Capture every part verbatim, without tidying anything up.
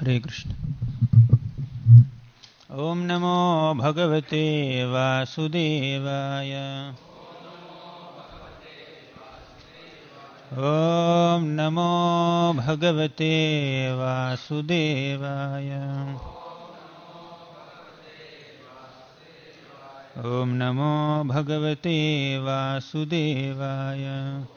Hare Krishna. Om Namo Bhagavate Vasudevaya. Om Namo Bhagavate Vasudevaya. Om Namo Bhagavate Vasudevaya.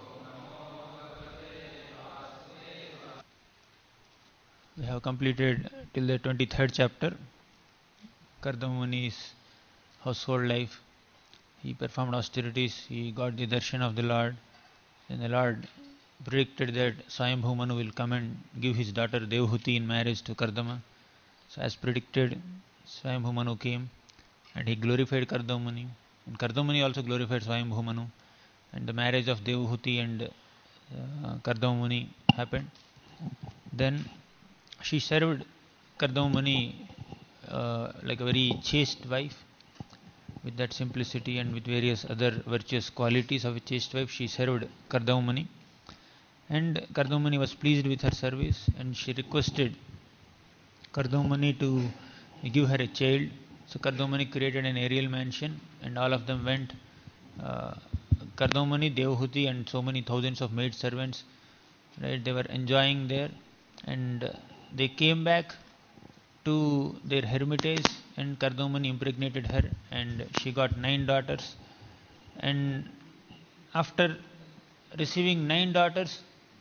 We have completed till the twenty-third chapter, Kardama Muni's household life. He performed austerities, he got the darshan of the Lord. Then the Lord predicted that Swayambhu Manu will come and give his daughter Devhuti in marriage to Kardama. So as predicted, Swayambhu Manu came and he glorified Kardama Muni. And Kardama Muni also glorified Swayambhu Manu. And the marriage of Devhuti and uh, Kardama Muni happened. Then she served Kardama Muni uh, like a very chaste wife, with that simplicity and with various other virtuous qualities of a chaste wife. She served Kardama Muni, and Kardama Muni was pleased with her service, and she requested Kardama Muni to give her a child. So Kardama Muni created an aerial mansion, and all of them went. Uh, Kardama Muni, Devhuti, and so many thousands of maid servants, right? They were enjoying there, and uh, they came back to their hermitage, and Kardama Muni impregnated her, and she got nine daughters. And after receiving nine daughters,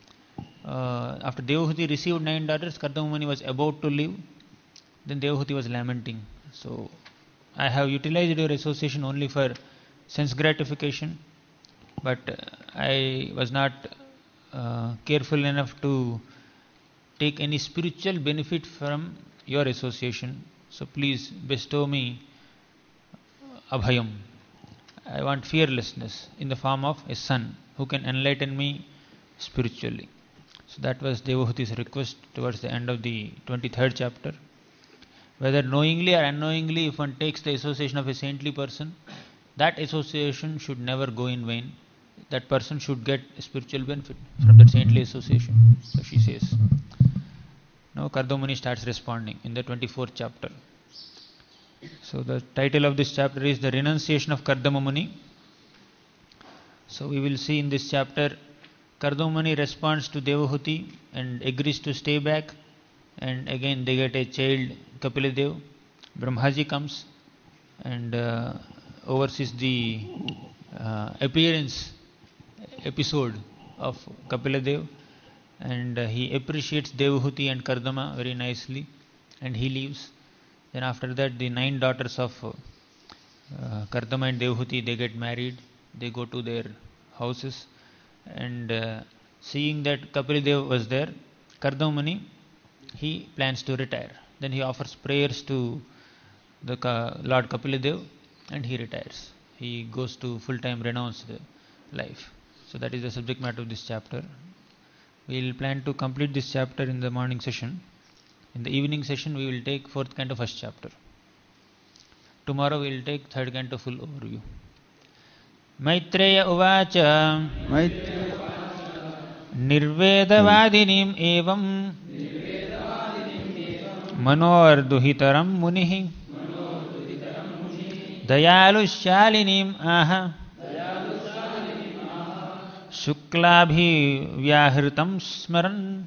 uh, after Devhuti received nine daughters, Kardama Muni was about to leave. Then Devhuti was lamenting. So, I have utilized your association only for sense gratification, but I was not uh, careful enough to take any spiritual benefit from your association. So please bestow me abhayam. I want fearlessness in the form of a son who can enlighten me spiritually. So that was Devhuti's request towards the end of the twenty-third chapter. Whether knowingly or unknowingly, if one takes the association of a saintly person, that association should never go in vain. That person should get a spiritual benefit from that saintly association. So she says. Now Kardama Muni starts responding in the twenty-fourth chapter. So the title of this chapter is The Renunciation of Kardama Muni. So we will see in this chapter, Kardama Muni responds to Devhuti and agrees to stay back, and again they get a child, Kapila Dev. Brahmaji comes and uh, oversees the uh, appearance episode of Kapila Dev. And uh, he appreciates Devhuti and Kardama very nicely, and he leaves. Then after that, the nine daughters of uh, Kardama and Devhuti, they get married. They go to their houses, and uh, seeing that Kapila Dev was there, Kardama Muni, he plans to retire. Then he offers prayers to the Ka- Lord Kapila Dev, and he retires. He goes to full-time renounced life. So that is the subject matter of this chapter. We will plan to complete this chapter in the morning session. In the evening session, we will take fourth canto, first chapter. Tomorrow we will take third canto, full overview. Maitreya uvacha nirvedavadinim evam manorduhitaram munihi dayalushalinim aha Shuklabhi-vyahritam smaran.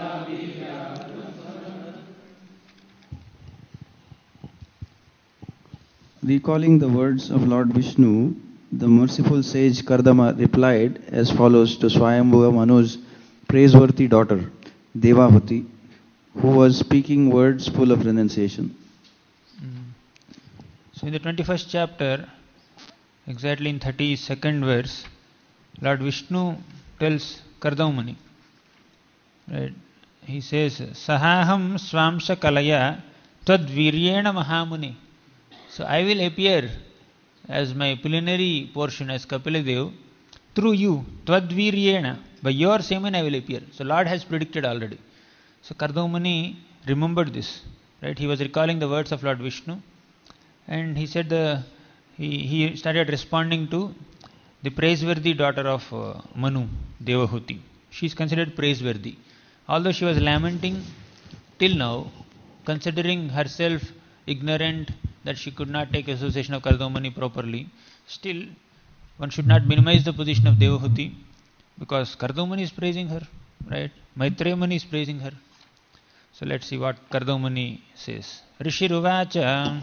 Recalling the words of Lord Vishnu, the merciful sage Kardama replied as follows to Swayambhuva Manu's praiseworthy daughter, Devhuti, who was speaking words full of renunciation. Mm. So in the twenty-first chapter, exactly in thirty-second verse, Lord Vishnu tells Kardama Muni, right? He says, Sahaham swamsha kalaya tadviryena mahamuni. So I will appear as my plenary portion as Kapila Dev through you, tadviryena. By your semen I will appear. So Lord has predicted already. So Kardama Muni remembered this, right? He was recalling the words of Lord Vishnu, and he said the he, he started responding to the praiseworthy daughter of uh, Manu, Devhuti. She is considered praiseworthy. Although she was lamenting, till now, considering herself ignorant that she could not take association of Kardamani properly, still one should not minimize the position of Devahuti, because Kardamani is praising her, right? Maitreya Muni is praising her. So let's see what Kardamani says. Rishiruvacha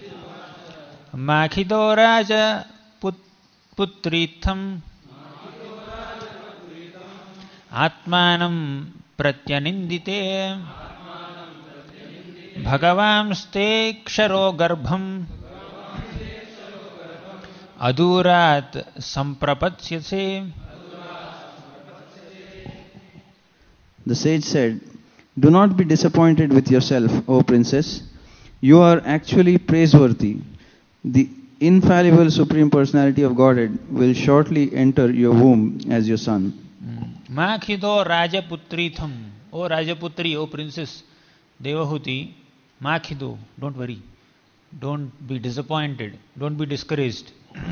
Makhido Raja Putritham Atmanam Pratyanindite Bhagavamste Ksharo Garbham Adurat Samprapatsyase. The sage said, "Do not be disappointed with yourself, O princess. You are actually praiseworthy. The infallible Supreme Personality of Godhead will shortly enter your womb as your son." Makhido Rajaputritham. O Rajaputri, O princess Devahuti, Makhido, don't worry. Don't be disappointed. Don't be discouraged.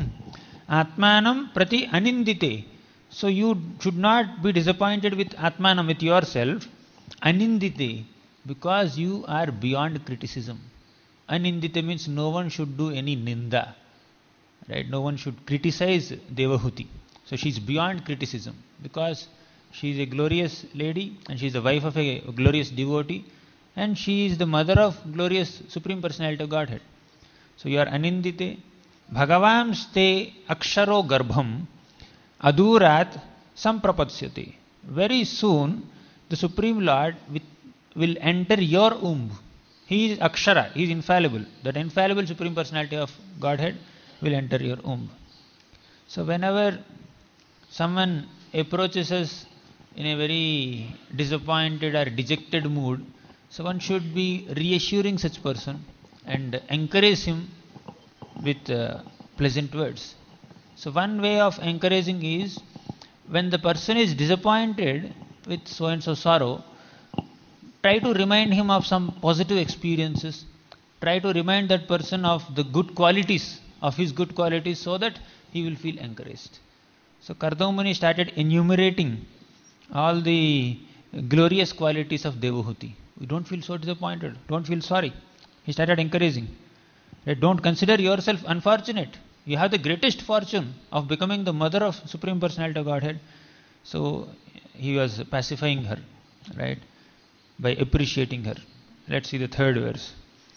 Atmanam Prati Anindite. So you should not be disappointed with Atmanam, with yourself. Anindite, because you are beyond criticism. Anindite means no one should do any ninda. Right? No one should criticize Devahuti. So she is beyond criticism because she is a glorious lady and she is the wife of a glorious devotee and she is the mother of glorious Supreme Personality of Godhead. So you are Anindite. Bhagavam ste aksharo garbham adurat samprapasyate. Very soon the Supreme Lord will enter your womb. He is Akshara, he is infallible. That infallible Supreme Personality of Godhead will enter your womb. So whenever someone approaches us in a very disappointed or dejected mood, so one should be reassuring such person and encourage him with uh, pleasant words. So one way of encouraging is, when the person is disappointed with so and so sorrow, try to remind him of some positive experiences. Try to remind that person of the good qualities, of his good qualities, so that he will feel encouraged. So Kardamani started enumerating all the glorious qualities of Devahuti. You don't feel so disappointed. Don't feel sorry. He started encouraging. Don't consider yourself unfortunate. You have the greatest fortune of becoming the mother of Supreme Personality of Godhead. So he was pacifying her, right, by appreciating her. Let's see the third verse.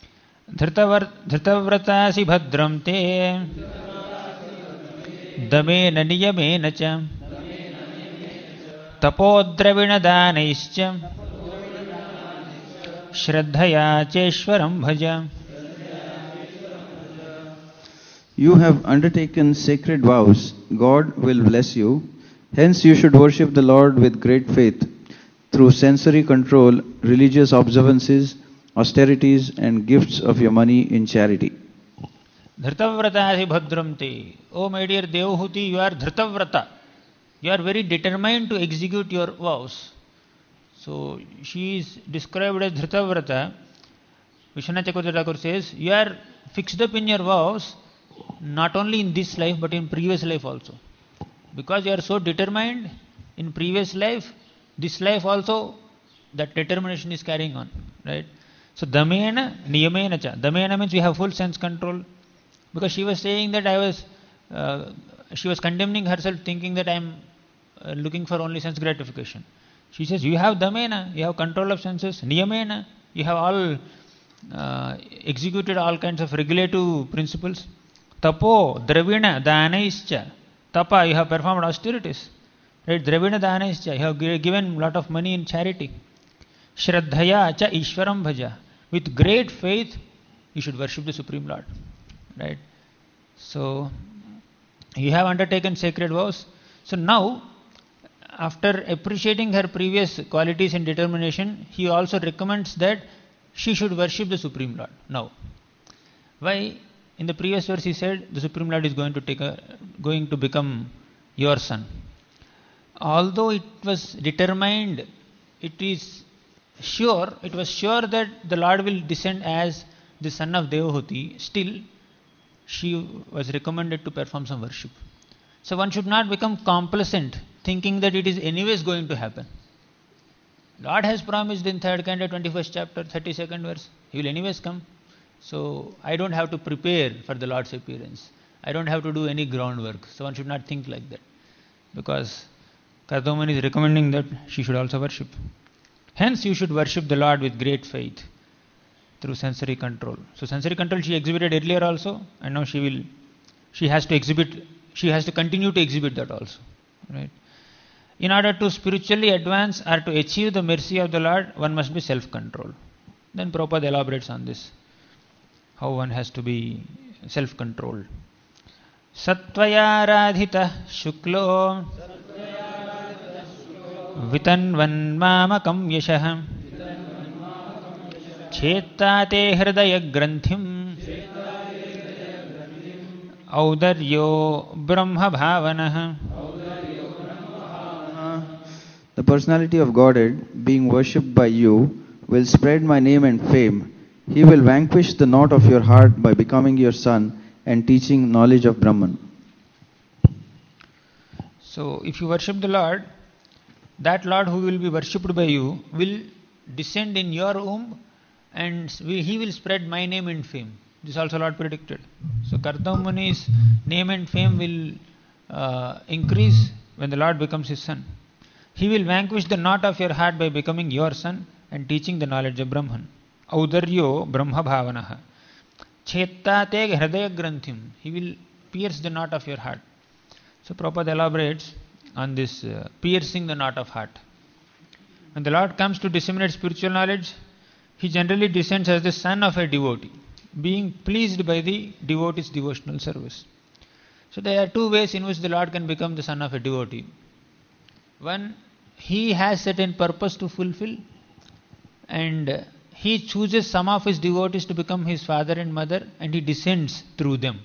Dhritavrtasi bhadram te damena niyamena cha tapodravinadanayischa shraddhaya cheshwaram bhaja. You have undertaken sacred vows. God will bless you. Hence you should worship the Lord with great faith through sensory control, religious observances, austerities and gifts of your money in charity. Dhritavrata bhadramte. Oh my dear Devahuti, you are Dhritavrata. You are very determined to execute your vows. So she is described as Dhritavrata. Vishwanath Chakravarti Thakur says, you are fixed up in your vows, not only in this life but in previous life also. Because you are so determined in previous life, this life also, that determination is carrying on, right? So damena niyamena cha. Damena means we have full sense control. Because she was saying that I was, uh, she was condemning herself, thinking that I am uh, looking for only sense gratification. She says, you have damena, you have control of senses. Niyamena, you have all uh, executed all kinds of regulative principles. Tapo, dravina, danaischa. Tapa, you have performed austerities. Right? Dravina danaischa, you have given a lot of money in charity. Shraddhaya cha ishwaram bhaja. With great faith, you should worship the Supreme Lord. Right? So, you have undertaken sacred vows. So now, after appreciating her previous qualities and determination, he also recommends that she should worship the Supreme Lord. Now, why? In the previous verse he said, the Supreme Lord is going to take a, going to become your son. Although it was determined, it is sure, it was sure that the Lord will descend as the son of Devahuti, still she was recommended to perform some worship. So one should not become complacent, thinking that it is anyways going to happen. Lord has promised in third canto, twenty-first chapter, thirty-second verse, He will anyways come. So I don't have to prepare for the Lord's appearance. I don't have to do any groundwork. So one should not think like that. Because Kardamani is recommending that she should also worship. Hence you should worship the Lord with great faith through sensory control. So sensory control she exhibited earlier also, and now she will, she has to exhibit, she has to continue to exhibit that also. Right? In order to spiritually advance or to achieve the mercy of the Lord, one must be self-controlled. Then Prabhupada elaborates on this, how one has to be self-controlled. Satvaya radhita shuklo vitanvan mamakam yashah chetate hridaya granthim audaryo brahma bhavanah. The personality of Godhead, being worshipped by you, will spread my name and fame. He will vanquish the knot of your heart by becoming your son and teaching knowledge of Brahman. So, if you worship the Lord, that Lord who will be worshipped by you will descend in your womb, and He will spread my name and fame. This also Lord predicted. So, Kardamani's name and fame will uh, increase when the Lord becomes his son. He will vanquish the knot of your heart by becoming your son and teaching the knowledge of Brahman. Audaryo Brahma Bhavanaha. Chetate Hridaya Granthim. He will pierce the knot of your heart. So Prabhupada elaborates on this uh, piercing the knot of heart. When the Lord comes to disseminate spiritual knowledge, He generally descends as the son of a devotee, being pleased by the devotee's devotional service. So there are two ways in which the Lord can become the son of a devotee. One, He has certain purpose to fulfill, and He chooses some of His devotees to become His father and mother, and He descends through them.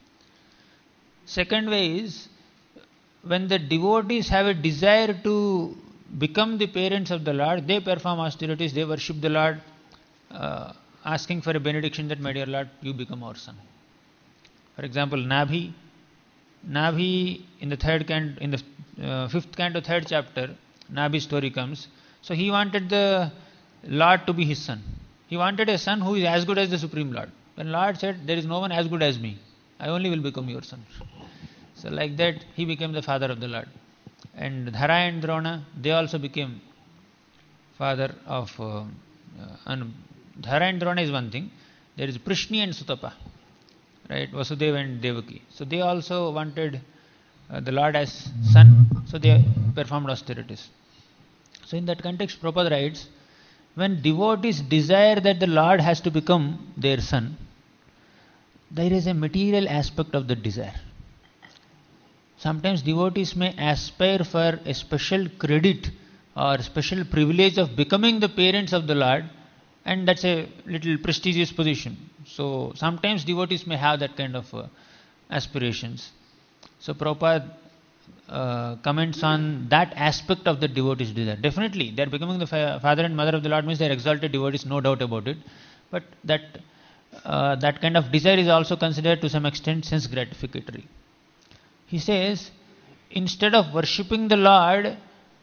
Second way is, when the devotees have a desire to become the parents of the Lord, they perform austerities, they worship the Lord, uh, asking for a benediction that, my dear Lord, you become our son. For example, Nabhi, Nabhi in the third canto, in the uh, fifth canto, third chapter, Nabhi's story comes. So he wanted the Lord to be his son. He wanted a son who is as good as the Supreme Lord. When Lord said, there is no one as good as me, I only will become your son. So like that, he became the father of the Lord. And Dhara and Drona, they also became father of, uh, uh, and Dhara and Drona is one thing. There is Prishni and Sutapa, right? Vasudeva and Devaki. So they also wanted uh, the Lord as son, so they performed austerities. So in that context, Prabhupada writes, when devotees desire that the Lord has to become their son, there is a material aspect of the desire. Sometimes devotees may aspire for a special credit or special privilege of becoming the parents of the Lord, and that's a little prestigious position. So sometimes devotees may have that kind of uh, aspirations. So Prabhupada uh, comments on that aspect of the devotee's desire. Definitely, they are becoming the fa- father and mother of the Lord, means they are exalted devotees, no doubt about it. But that uh, that kind of desire is also considered to some extent sense gratificatory. He says, instead of worshipping the Lord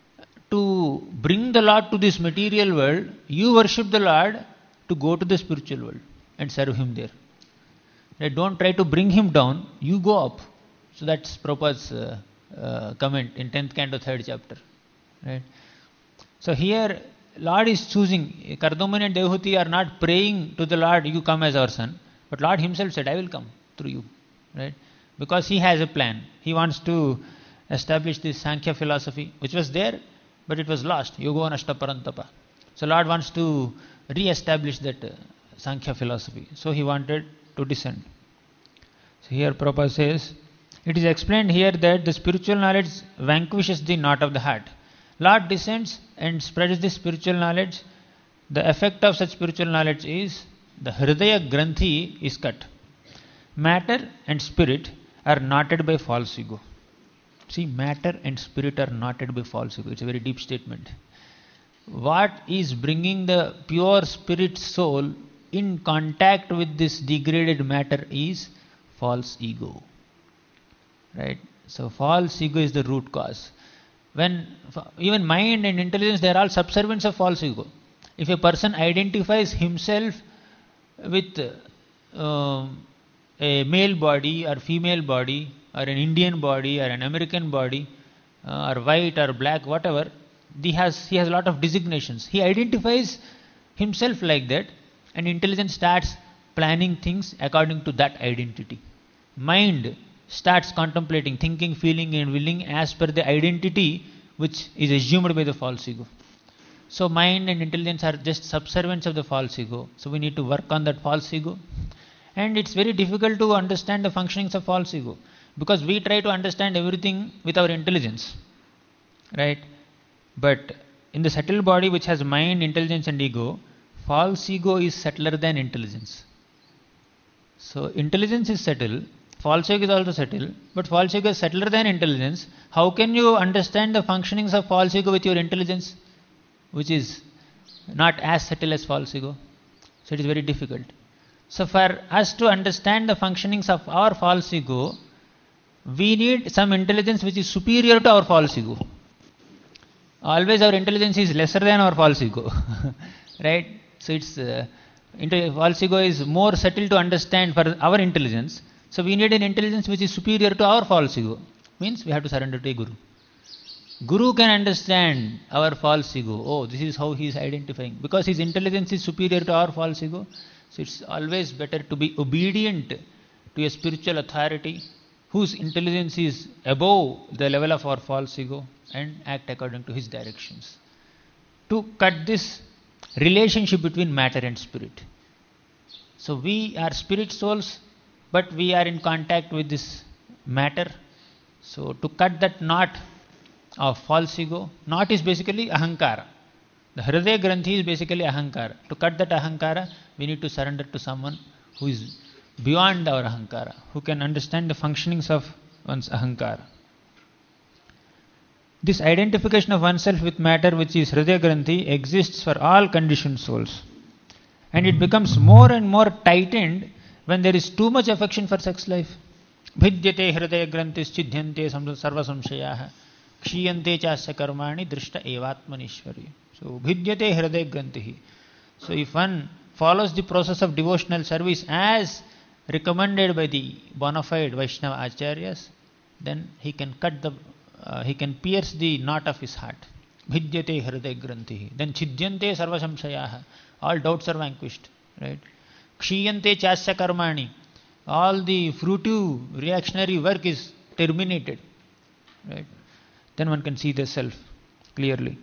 to bring the Lord to this material world, you worship the Lord to go to the spiritual world and serve Him there. Right? Don't try to bring Him down, you go up. So that's Prabhupada's uh, uh, comment in tenth canto, third chapter. Right? So here, Lord is choosing. Kardamani and Devahuti are not praying to the Lord, you come as our son. But Lord Himself said, I will come through you. Right? Because He has a plan. He wants to establish this Sankhya philosophy, which was there, but it was lost. Yogo Nashta Parantapa. So Lord wants to re-establish that uh, Sankhya philosophy. So He wanted to descend. So here Prabhupada says, it is explained here that the spiritual knowledge vanquishes the knot of the heart. Lord descends and spreads this spiritual knowledge. The effect of such spiritual knowledge is the Hridaya Granthi is cut. Matter and spirit are knotted by false ego. See, matter and spirit are knotted by false ego. It's a very deep statement. What is bringing the pure spirit soul in contact with this degraded matter is false ego. Right? So false ego is the root cause. When even mind and intelligence, they are all subservients of false ego. If a person identifies himself with uh, a male body or female body or an Indian body or an American body uh, or white or black, whatever, he has, he has a lot of designations. He identifies himself like that, and intelligence starts planning things according to that identity. Mind starts contemplating, thinking, feeling and willing as per the identity which is assumed by the false ego. So mind and intelligence are just subservients of the false ego. So we need to work on that false ego. And it's very difficult to understand the functionings of false ego, because we try to understand everything with our intelligence, right? But in the subtle body which has mind, intelligence and ego, false ego is subtler than intelligence. So intelligence is subtle, false ego is also subtle, but false ego is subtler than intelligence. How can you understand the functionings of false ego with your intelligence, which is not as subtle as false ego? So it is very difficult. So for us to understand the functionings of our false ego, we need some intelligence which is superior to our false ego. Always our intelligence is lesser than our false ego, right? So it's uh, false ego is more subtle to understand for our intelligence. So we need an intelligence which is superior to our false ego. Means we have to surrender to a guru. Guru can understand our false ego. Oh, this is how he is identifying. Because his intelligence is superior to our false ego. So it's always better to be obedient to a spiritual authority whose intelligence is above the level of our false ego, and act according to his directions, to cut this relationship between matter and spirit. So we are spirit souls, but we are in contact with this matter. So to cut that knot of false ego, knot is basically ahankara. The Hridaya Granthi is basically ahankara. To cut that ahankara, we need to surrender to someone who is beyond our ahankara, who can understand the functionings of one's ahankara. This identification of oneself with matter, which is Hridaya Granthi, exists for all conditioned souls. And it becomes more and more tightened when there is too much affection for sex life. Bhidyate Hridaya Granthis chidhyante sarva samshayaha kshiyante chasya karmani drishta evatmanishwari. So Bhidyate Hridaya Granthi. So if one follows the process of devotional service as recommended by the bona fide Vaishnava Acharyas, then he can cut the, uh, he can pierce the knot of his heart. Bhidyate Hridaya Granthi. Then chidhyante sarva samshayaha. All doubts are vanquished, right? Kshiyante chasya karmani. All the fruitive reactionary work is terminated, right? Then one can see the self clearly.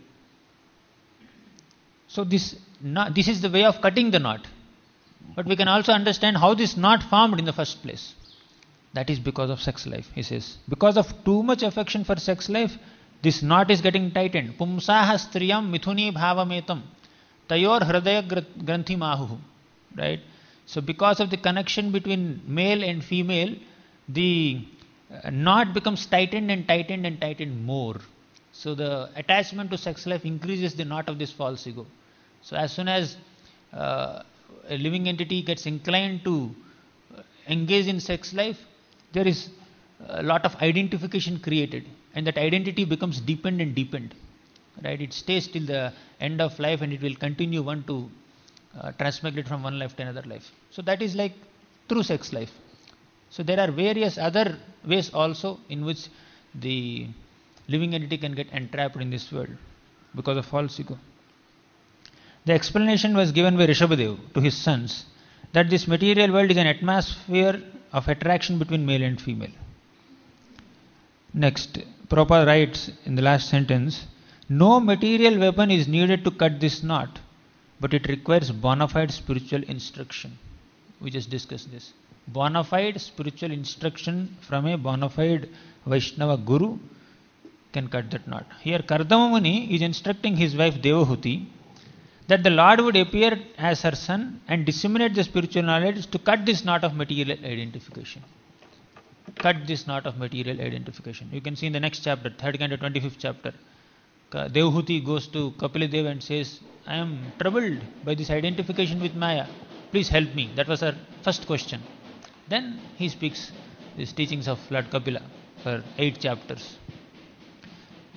So this, not, this is the way of cutting the knot. But we can also understand how this knot formed in the first place. That is because of sex life, he says. Because of too much affection for sex life, this knot is getting tightened. Pumsaha striyam mithuni bhavametam tayor hridaya granthi mahu. Right? So because of the connection between male and female, the knot becomes tightened and tightened and tightened more. So the attachment to sex life increases the knot of this false ego. So as soon as uh, a living entity gets inclined to engage in sex life, there is a lot of identification created, and that identity becomes deepened and deepened. Right? It stays till the end of life, and it will continue one to uh, transmigrate from one life to another life. So that is like through sex life. So there are various other ways also in which the living entity can get entrapped in this world because of false ego. The explanation was given by Rishabhadev to his sons that this material world is an atmosphere of attraction between male and female. Next, Prabhupada writes in the last sentence, no material weapon is needed to cut this knot, but it requires bona fide spiritual instruction. We just discussed this. Bona fide spiritual instruction from a bona fide Vaishnava Guru can cut that knot. Here Kardama Muni is instructing his wife Devahuti that the Lord would appear as her son and disseminate the spiritual knowledge to cut this knot of material identification. Cut this knot of material identification. You can see in the next chapter, third canto, twenty-fifth chapter, Devahuti goes to Kapila Deva and says, I am troubled by this identification with Maya. Please help me. That was her first question. Then he speaks these teachings of Lord Kapila for eight chapters.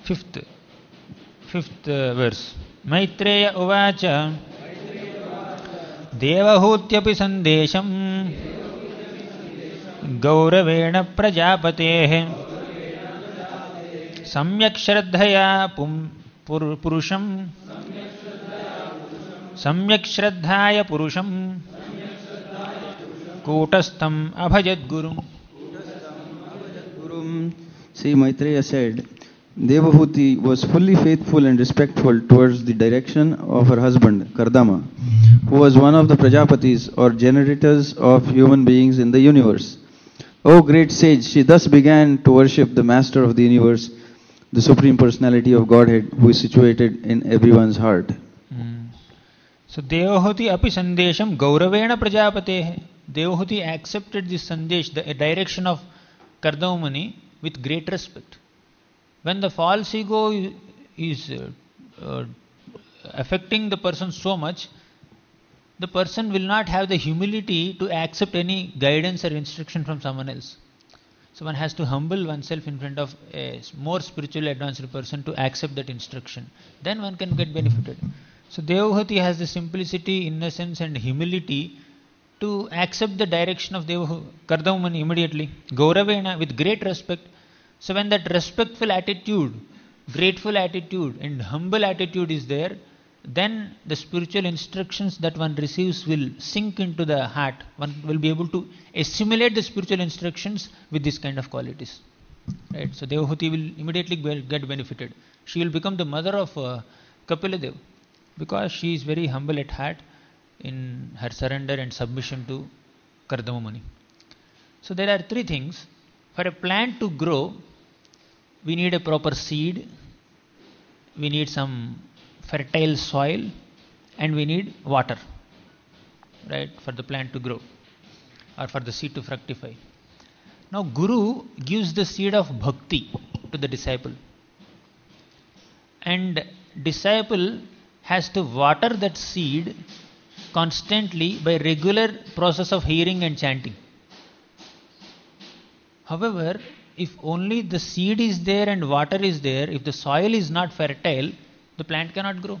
Fifth, fifth uh, verse. Maitreya uvacha devahutyapi sandesham gauravena prajapatehe samyak shraddhaya pum pur, purusham samyak shraddhaya purusham kutastham abhajad gurum. Sri Maitreya said, Devahuti was fully faithful and respectful towards the direction of her husband, Kardama, who was one of the Prajapatis or generators of human beings in the universe. O great sage, she thus began to worship the master of the universe, the Supreme Personality of Godhead, who is situated in everyone's heart. Mm. So, Devahuti api sandesham gauravena prajapatehe. Devahuti accepted this sandesh, the direction of Kardama Muni, with great respect. When the false ego is uh, uh, affecting the person so much, the person will not have the humility to accept any guidance or instruction from someone else. So one has to humble oneself in front of a more spiritually advanced person to accept that instruction. Then one can get benefited. So Devahuti has the simplicity, innocence and humility to accept the direction of Devahuti, Kardama Muni immediately. Gauravena, with great respect. So when that respectful attitude, grateful attitude and humble attitude is there, then the spiritual instructions that one receives will sink into the heart. One will be able to assimilate the spiritual instructions with this kind of qualities. Right? So Devahuti will immediately get benefited. She will become the mother of uh, Kapila Dev because she is very humble at heart in her surrender and submission to Kardama Muni. So there are three things. For a plant to grow, we need a proper seed, we need some fertile soil, and we need water, right, for the plant to grow or for the seed to fructify. Now Guru gives the seed of bhakti to the disciple, and disciple has to water that seed constantly by regular process of hearing and chanting. However, if only the seed is there and water is there, if the soil is not fertile, the plant cannot grow.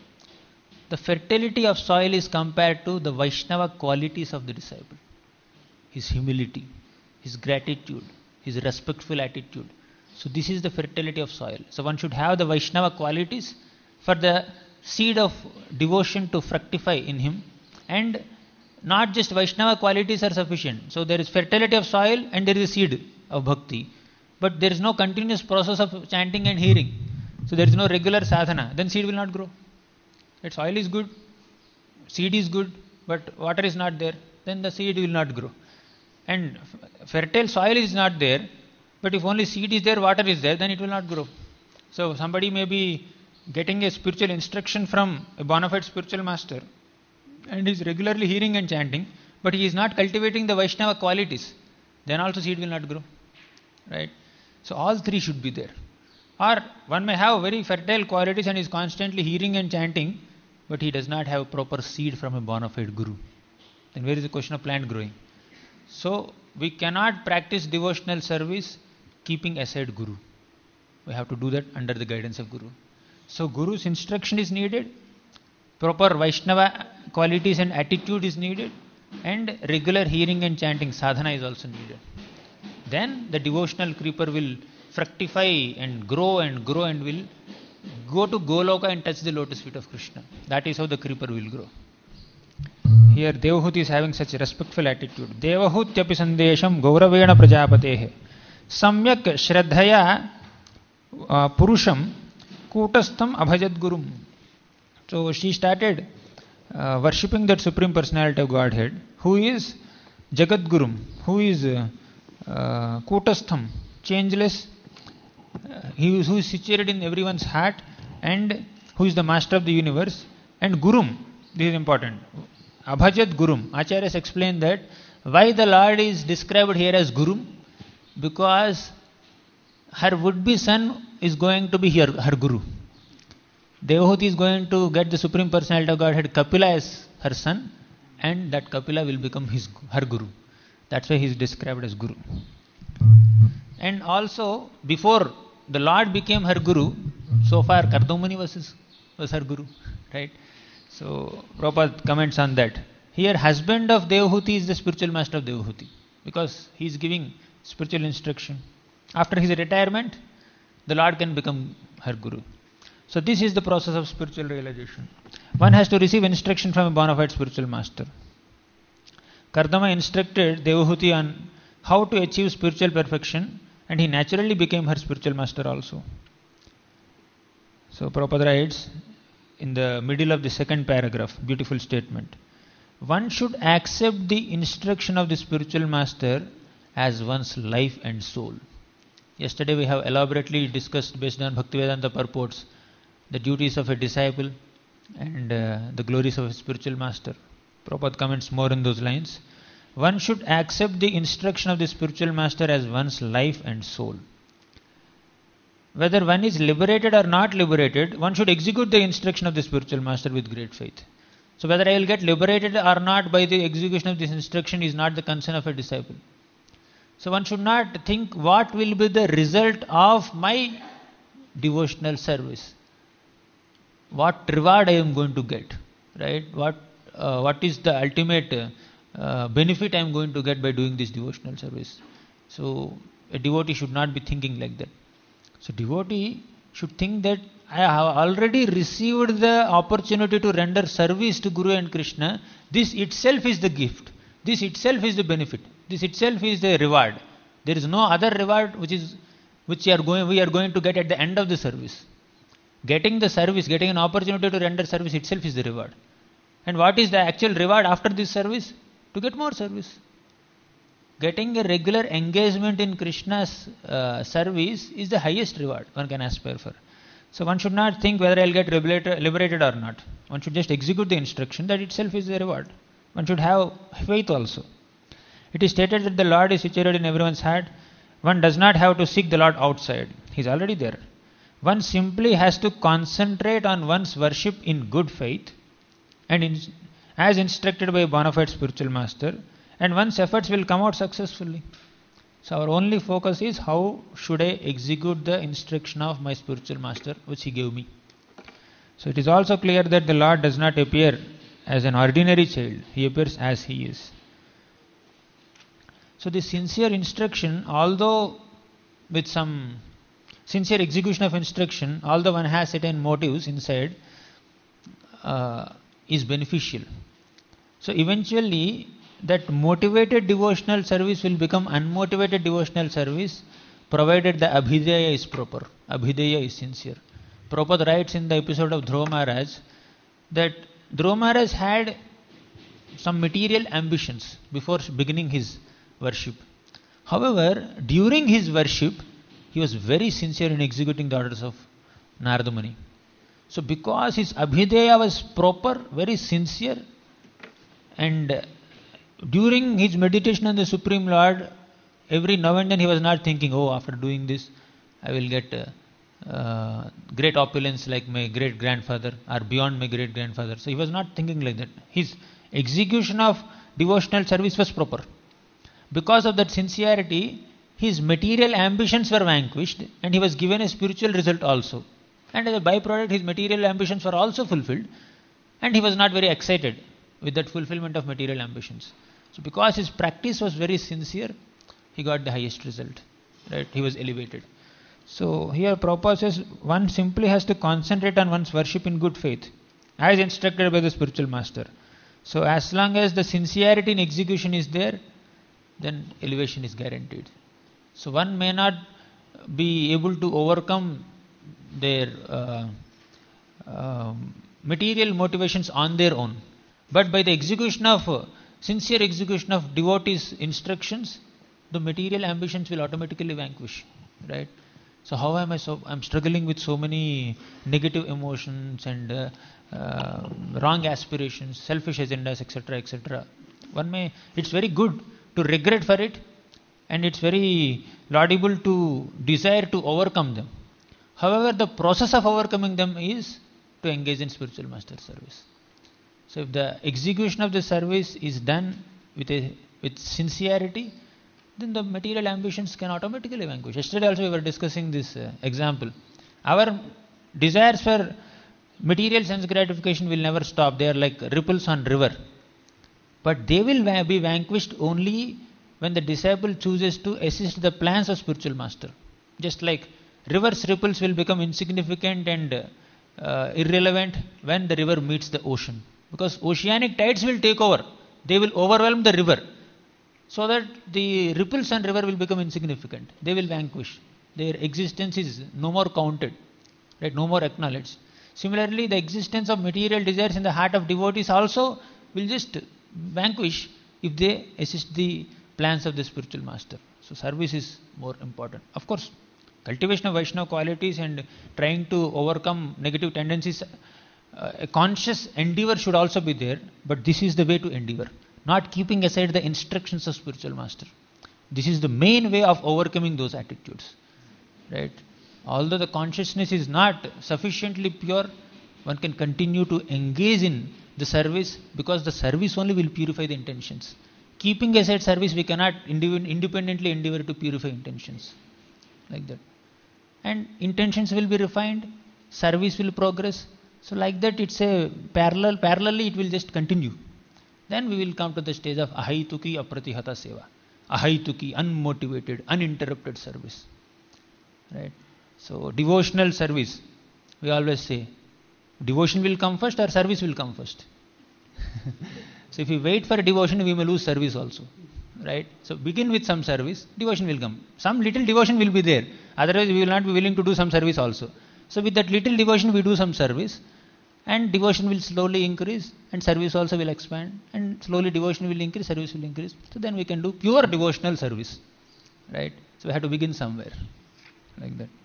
The fertility of soil is compared to the Vaishnava qualities of the disciple. His humility, his gratitude, his respectful attitude. So this is the fertility of soil. So one should have the Vaishnava qualities for the seed of devotion to fructify in him, and not just Vaishnava qualities are sufficient. So there is fertility of soil and there is a seed of bhakti, but there is no continuous process of chanting and hearing. So there is no regular sadhana. Then seed will not grow. That soil is good, seed is good, but water is not there. Then the seed will not grow. And fertile soil is not there, but if only seed is there, water is there, then it will not grow. So somebody may be getting a spiritual instruction from a bona fide spiritual master, and is regularly hearing and chanting, but he is not cultivating the Vaishnava qualities, then also seed will not grow. Right? So all three should be there. Or one may have very fertile qualities and is constantly hearing and chanting, but he does not have proper seed from a bona fide guru. Then where is the question of plant growing? So we cannot practice devotional service keeping aside guru. We have to do that under the guidance of guru. So guru's instruction is needed, proper Vaishnava qualities and attitude is needed, and regular hearing and chanting sadhana is also needed. Then the devotional creeper will fructify and grow and grow and will go to Goloka and touch the lotus feet of Krishna. That is how the creeper will grow. Here Devahuti is having such a respectful attitude. Devahutyapi sandesham gauravena prajapatehe samyak shraddhaya uh, purusham kutastham abhajat gurum. So she started uh, worshipping that Supreme Personality of Godhead, who is Jagat Gurum, who is uh, uh, Kutastham, changeless, uh, he is, who is situated in everyone's heart, and who is the master of the universe, and Gurum, this is important, Abhajat Gurum. Acharyas explained that why the Lord is described here as Gurum, because her would-be son is going to be her, her Guru. Devahuti is going to get the Supreme Personality of Godhead Kapila as her son, and that Kapila will become his her Guru. That's why he is described as Guru. And also, before the Lord became her Guru, so far Kardamamuni was, his, was her Guru, right? So Prabhupada comments on that. Here husband of Devahuti is the spiritual master of Devahuti, because he is giving spiritual instruction. After his retirement, the Lord can become her Guru. So this is the process of spiritual realization. One has to receive instruction from a bona fide spiritual master. Kardama instructed Devahuti on how to achieve spiritual perfection, and he naturally became her spiritual master also. So Prabhupada writes in the middle of the second paragraph, beautiful statement. One should accept the instruction of the spiritual master as one's life and soul. Yesterday we have elaborately discussed, based on Bhaktivedanta purports, the duties of a disciple and uh, the glories of a spiritual master. Prabhupada comments more in those lines. One should accept the instruction of the spiritual master as one's life and soul. Whether one is liberated or not liberated, one should execute the instruction of the spiritual master with great faith. So whether I will get liberated or not by the execution of this instruction is not the concern of a disciple. So one should not think what will be the result of my devotional service. What reward I am going to get, right? What uh, what is the ultimate uh, benefit I am going to get by doing this devotional service? So a devotee should not be thinking like that. So devotee should think that I have already received the opportunity to render service to Guru and Krishna. This itself is the gift. This itself is the benefit. This itself is the reward. There is no other reward which is which we are going we are going to get at the end of the service. Getting the service, getting an opportunity to render service itself is the reward. And what is the actual reward after this service? To get more service. Getting a regular engagement in Krishna's uh, service is the highest reward one can aspire for. So one should not think whether I will get liberated, liberated or not. One should just execute the instruction. That itself is the reward. One should have faith also. It is stated that the Lord is situated in everyone's heart. One does not have to seek the Lord outside. He is already there. One simply has to concentrate on one's worship in good faith and in, as instructed by a bona fide spiritual master, and one's efforts will come out successfully. So our only focus is how should I execute the instruction of my spiritual master which he gave me. So it is also clear that the Lord does not appear as an ordinary child. He appears as he is. So the sincere instruction, although with some sincere execution of instruction, although one has certain motives inside, uh, is beneficial. So eventually that motivated devotional service will become unmotivated devotional service, provided the abhideya is proper. Abhideya is sincere. Prabhupada writes in the episode of Dhruva Maharaj that Dhruva Maharaj had some material ambitions before beginning his worship. However, during his worship, he was very sincere in executing the orders of Narada Muni. So because his abhideya was proper, very sincere, and during his meditation on the Supreme Lord, every now and then he was not thinking, oh, after doing this, I will get uh, uh, great opulence like my great grandfather or beyond my great grandfather. So he was not thinking like that. His execution of devotional service was proper. Because of that sincerity, his material ambitions were vanquished and he was given a spiritual result also. And as a byproduct, his material ambitions were also fulfilled, and he was not very excited with that fulfillment of material ambitions. So because his practice was very sincere, he got the highest result. Right? He was elevated. So here Prabhupada says one simply has to concentrate on one's worship in good faith, as instructed by the spiritual master. So as long as the sincerity in execution is there, then elevation is guaranteed. So one may not be able to overcome their uh, uh, material motivations on their own, but by the execution of uh, sincere execution of devotees' instructions, the material ambitions will automatically vanquish. Right? So how am I so? I'm struggling with so many negative emotions and uh, uh, wrong aspirations, selfish agendas, et cetera, et cetera. One may. It's very good to regret for it, and it's very laudable to desire to overcome them. However, the process of overcoming them is to engage in spiritual master service. So if the execution of the service is done with a with sincerity, then the material ambitions can automatically vanquish. Yesterday also we were discussing this uh, example. Our desires for material sense gratification will never stop. They are like ripples on river. But they will va- be vanquished only when the disciple chooses to assist the plans of spiritual master. Just like river's ripples will become insignificant and uh, irrelevant when the river meets the ocean. Because oceanic tides will take over. They will overwhelm the river. So that the ripples on river will become insignificant. They will vanquish. Their existence is no more counted. Right? No more acknowledged. Similarly, the existence of material desires in the heart of devotees also will just vanquish if they assist the plans of the spiritual master. So service is more important. Of course, cultivation of Vaishnava qualities and trying to overcome negative tendencies, uh, a conscious endeavor should also be there, but this is the way to endeavor. Not keeping aside the instructions of spiritual master. This is the main way of overcoming those attitudes. Right? Although the consciousness is not sufficiently pure, one can continue to engage in the service because the service only will purify the intentions. Keeping aside service, we cannot independently endeavor to purify intentions. Like that. And intentions will be refined, service will progress. So like that it's a parallel, parallelly it will just continue. Then we will come to the stage of ahaituki apratihata seva. Ahaituki, unmotivated, uninterrupted service. Right? So devotional service, we always say, devotion will come first or service will come first. So if we wait for devotion, we may lose service also. Right? So begin with some service, devotion will come. Some little devotion will be there. Otherwise we will not be willing to do some service also. So with that little devotion we do some service. And devotion will slowly increase and service also will expand. And slowly devotion will increase, service will increase. So then we can do pure devotional service. Right? So we have to begin somewhere. Like that.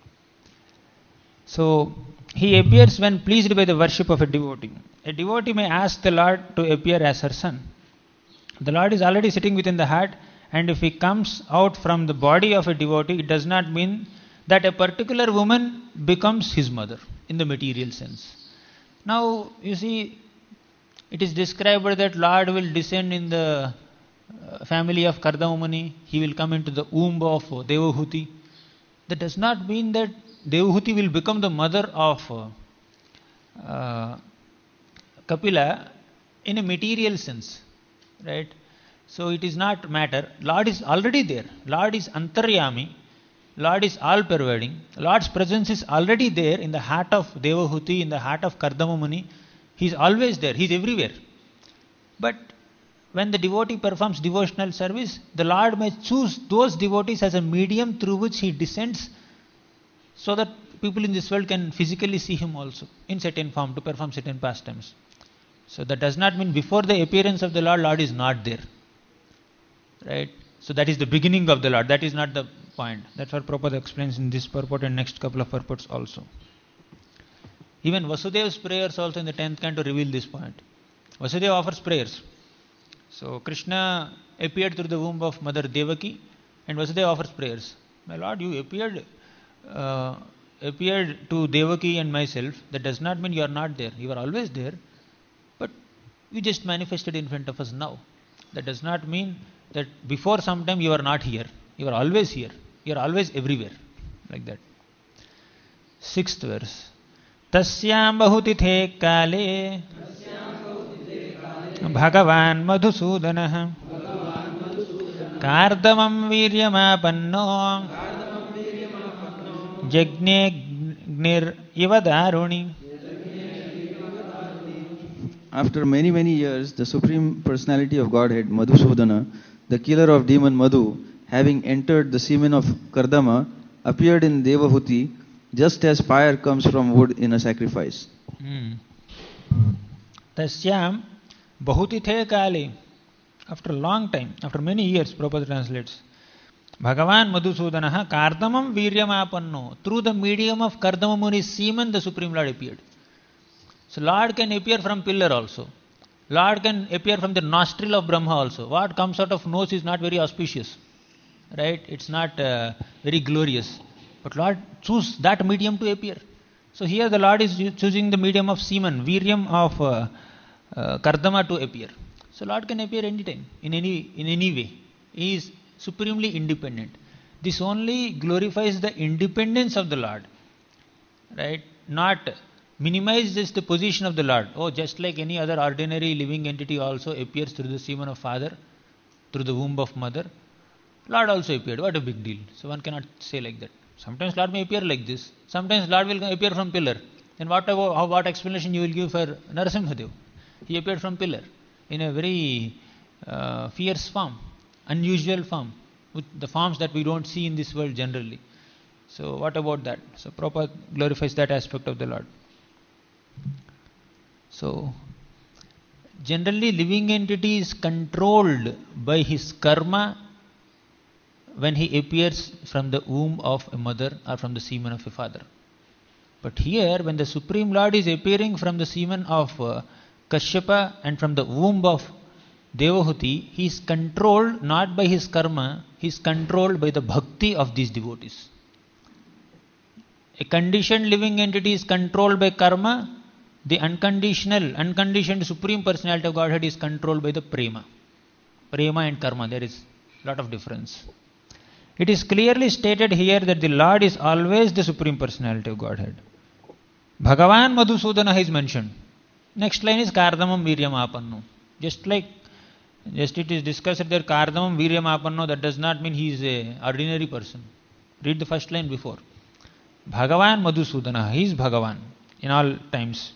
So he appears when pleased by the worship of a devotee. A devotee may ask the Lord to appear as her son. The Lord is already sitting within the heart, and if he comes out from the body of a devotee, it does not mean that a particular woman becomes his mother in the material sense. Now, you see, it is described that Lord will descend in the family of Kardama Muni. He will come into the womb of Devahuti. That does not mean that Devahuti will become the mother of uh, Kapila in a material sense. Right? So it is not matter. Lord is already there. Lord is Antaryami. Lord is all pervading. Lord's presence is already there in the heart of Devahuti, in the heart of Kardama Muni. He is always there. He is everywhere. But when the devotee performs devotional service, the Lord may choose those devotees as a medium through which he descends, so that people in this world can physically see him also in certain form to perform certain pastimes. So that does not mean before the appearance of the Lord, Lord is not there. Right? So that is the beginning of the Lord. That is not the point. That's what Prabhupada explains in this purport and next couple of purports also. Even Vasudev's prayers also in the tenth canto reveal this point. Vasudeva offers prayers. So Krishna appeared through the womb of Mother Devaki, and Vasudeva offers prayers. My Lord, you appeared uh, appeared to Devaki and myself. That does not mean you are not there. You are always there. But you just manifested in front of us now. That does not mean that before some time you are not here. You are always here. You are always everywhere. Like that. Sixth verse. Tasyam bahutithe kale Bhagavan Madhusudanah Kardamam Viryamapanno Jagnegnir Ivadaruni. After many, many years, the Supreme Personality of Godhead, Madhusudana, the killer of demon Madhu, having entered the semen of Kardama, appeared in Devahuti, just as fire comes from wood in a sacrifice. Hmm. Tasyam bahutithe kale. After a long time, after many years, Prabhupada translates, Bhagavan Madhusudanaha Kardamam Viryamapanno. Through the medium of Kardama Muni's semen, the Supreme Lord appeared. So Lord can appear from pillar also. Lord can appear from the nostril of Brahma also. What comes out of nose is not very auspicious. Right? It's not uh, very glorious. But Lord choose that medium to appear. So here the Lord is choosing the medium of semen, Viryam of uh, uh, Kardama to appear. So Lord can appear anytime, in any in any way. He is supremely independent. This only glorifies the independence of the Lord, right? Not minimizes the position of the Lord. Oh, just like any other ordinary living entity also appears through the semen of father, through the womb of mother, Lord also appeared. What a big deal. So one cannot say like that. Sometimes Lord may appear like this. Sometimes Lord will appear from pillar. Then what, how, what explanation you will give for Narasimhadev? He appeared from pillar in a very uh, fierce form, unusual form, with the forms that we don't see in this world generally. So what about that? So Prabhupada glorifies that aspect of the Lord. So generally living entity is controlled by his karma when he appears from the womb of a mother or from the semen of a father. But here, when the Supreme Lord is appearing from the semen of uh, Kashyapa and from the womb of Devahuti, he is controlled not by his karma, he is controlled by the bhakti of these devotees. A conditioned living entity is controlled by karma, the unconditional, unconditioned Supreme Personality of Godhead is controlled by the prema. Prema and karma, there is a lot of difference. It is clearly stated here that the Lord is always the Supreme Personality of Godhead. Bhagavan Madhusudana is mentioned. Next line is Kardamam Viryam Apanno. Just like, just it is discussed there, Kardamam Viryam Apanno, that does not mean he is an ordinary person. Read the first line before. Bhagavan Madhusudana, he is Bhagavan in all times.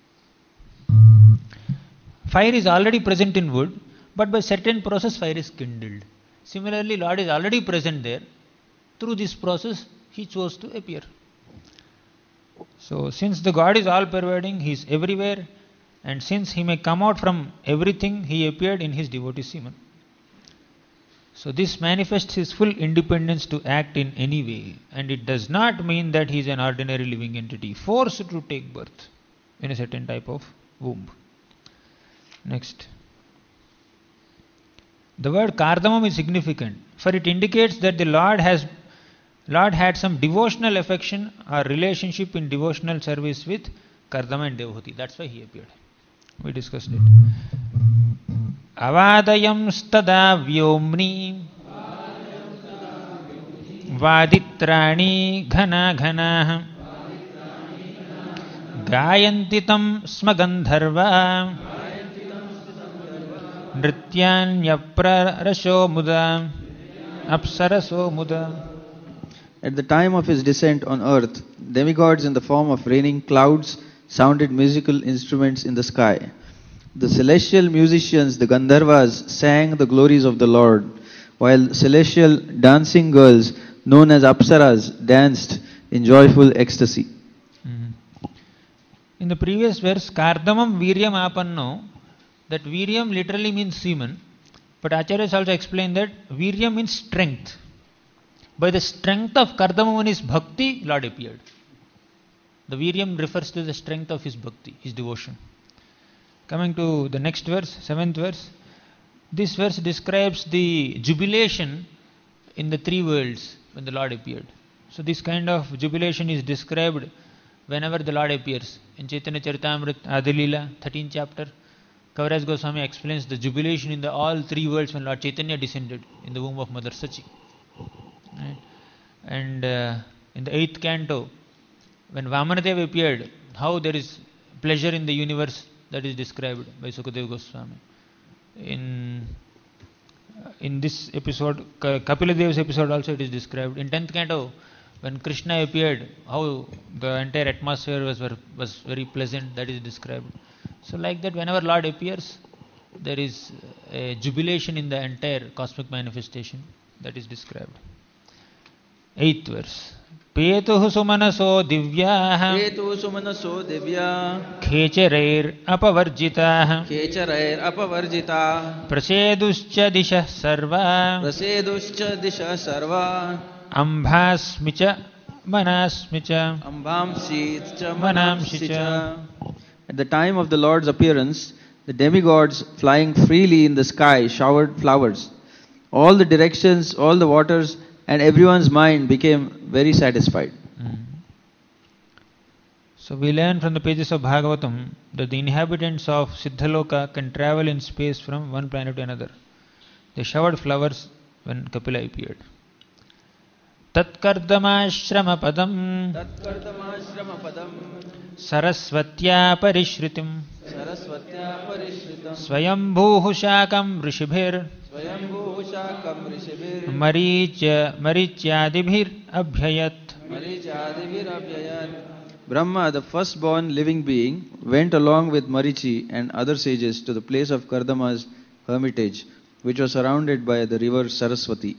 Fire is already present in wood, but by certain process fire is kindled. Similarly, Lord is already present there. Through this process, he chose to appear. So, since the God is all-pervading, he is everywhere, and since he may come out from everything, he appeared in his devotee semen. So, this manifests his full independence to act in any way, and it does not mean that he is an ordinary living entity, forced to take birth in a certain type of womb. Next. The word Kardamam is significant, for it indicates that the Lord has Lord had some devotional affection or relationship in devotional service with Kardama and Devahuti. That's why he appeared. We discussed it. Avadayam stada vyomni vaditrani ghana ghana gayantitam smagandharva Nrityanyapra muda apsaraso muda. At the time of his descent on earth, demigods in the form of raining clouds sounded musical instruments in the sky. The celestial musicians, the Gandharvas, sang the glories of the Lord, while celestial dancing girls, known as Apsaras, danced in joyful ecstasy. Mm-hmm. In the previous verse, Kardamam Viryam Apanno, that Viryam literally means semen, but Acharyas also explained that Viryam means strength. By the strength of Kardamamuni's bhakti, Lord appeared. The Viryam refers to the strength of his bhakti, his devotion. Coming to the next verse, seventh verse. This verse describes the jubilation in the three worlds when the Lord appeared. So this kind of jubilation is described whenever the Lord appears. In Chaitanya Charitamrita, Adilila, thirteenth chapter, Kaviraj Goswami explains the jubilation in the all three worlds when Lord Chaitanya descended in the womb of Mother Sachi. Right? And uh, in the eighth canto, when Vamanadeva appeared, how there is pleasure in the universe, that is described by Sukadeva Goswami. In in this episode, Kapila Dev's episode also it is described. In tenth canto, when Krishna appeared, how the entire atmosphere was was very pleasant, that is described. So like that, whenever Lord appears, there is a jubilation in the entire cosmic manifestation, that is described. Eighth verse. Petuhu sumanaso divyaha Petuhu sumanaso divya Khecharair apavarjitaha Khecharair apavarjita Praseduscha disha sarva Praseduscha disha sarva Ambhasmicha manasmicha Ambhamsitcha manamshicha. At the time of the Lord's appearance, the demigods flying freely in the sky showered flowers. All the directions, all the waters, and everyone's mind became very satisfied. Mm. So we learn from the pages of Bhagavatam that the inhabitants of Siddhaloka can travel in space from one planet to another. They showered flowers when Kapila appeared. Tatkardama padam Tatkardama padam Sarasvatya parishritim Sarasvatya parishritam Swayambhuhu shakam rishibhir Swayambhu shakam rishibhir Maricha Maricyadibhir abhyayat. Marichadibhir abhyayat. Brahma, the firstborn living being, went along with Marichi and other sages to the place of Kardama's hermitage, which was surrounded by the river Saraswati.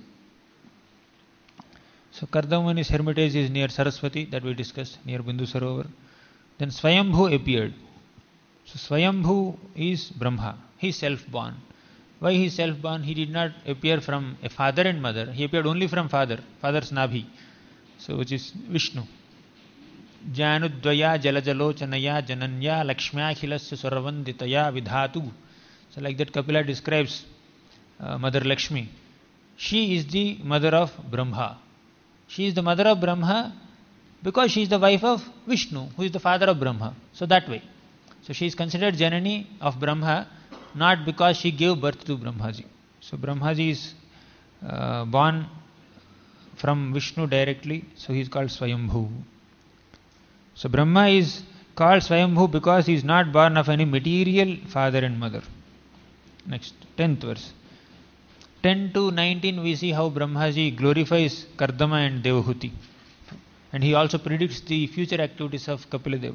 So Kardamani's hermitage is near Saraswati, that we discussed, near Bindu Sarovar. Then Swayambhu appeared. So Swayambhu is Brahma. He is self-born. Why he is self-born? He did not appear from a father and mother. He appeared only from father, father's Nabhi. So which is Vishnu. Janudvaya Jalajalocanaya Jananya Lakshmya Khilasya Suravanditaya Vidhatu. So like that Kapila describes uh, Mother Lakshmi. She is the mother of Brahma. She is the mother of Brahma because she is the wife of Vishnu, who is the father of Brahma. So that way. So she is considered Janani of Brahma, not because she gave birth to Brahmaji. So Brahmaji is uh, born from Vishnu directly, so he is called Swayambhu. So Brahma is called Swayambhu because he is not born of any material father and mother. Next, tenth verse. ten to nineteen we see how Brahmaji glorifies Kardama and Devahuti. And he also predicts the future activities of Kapila Deva.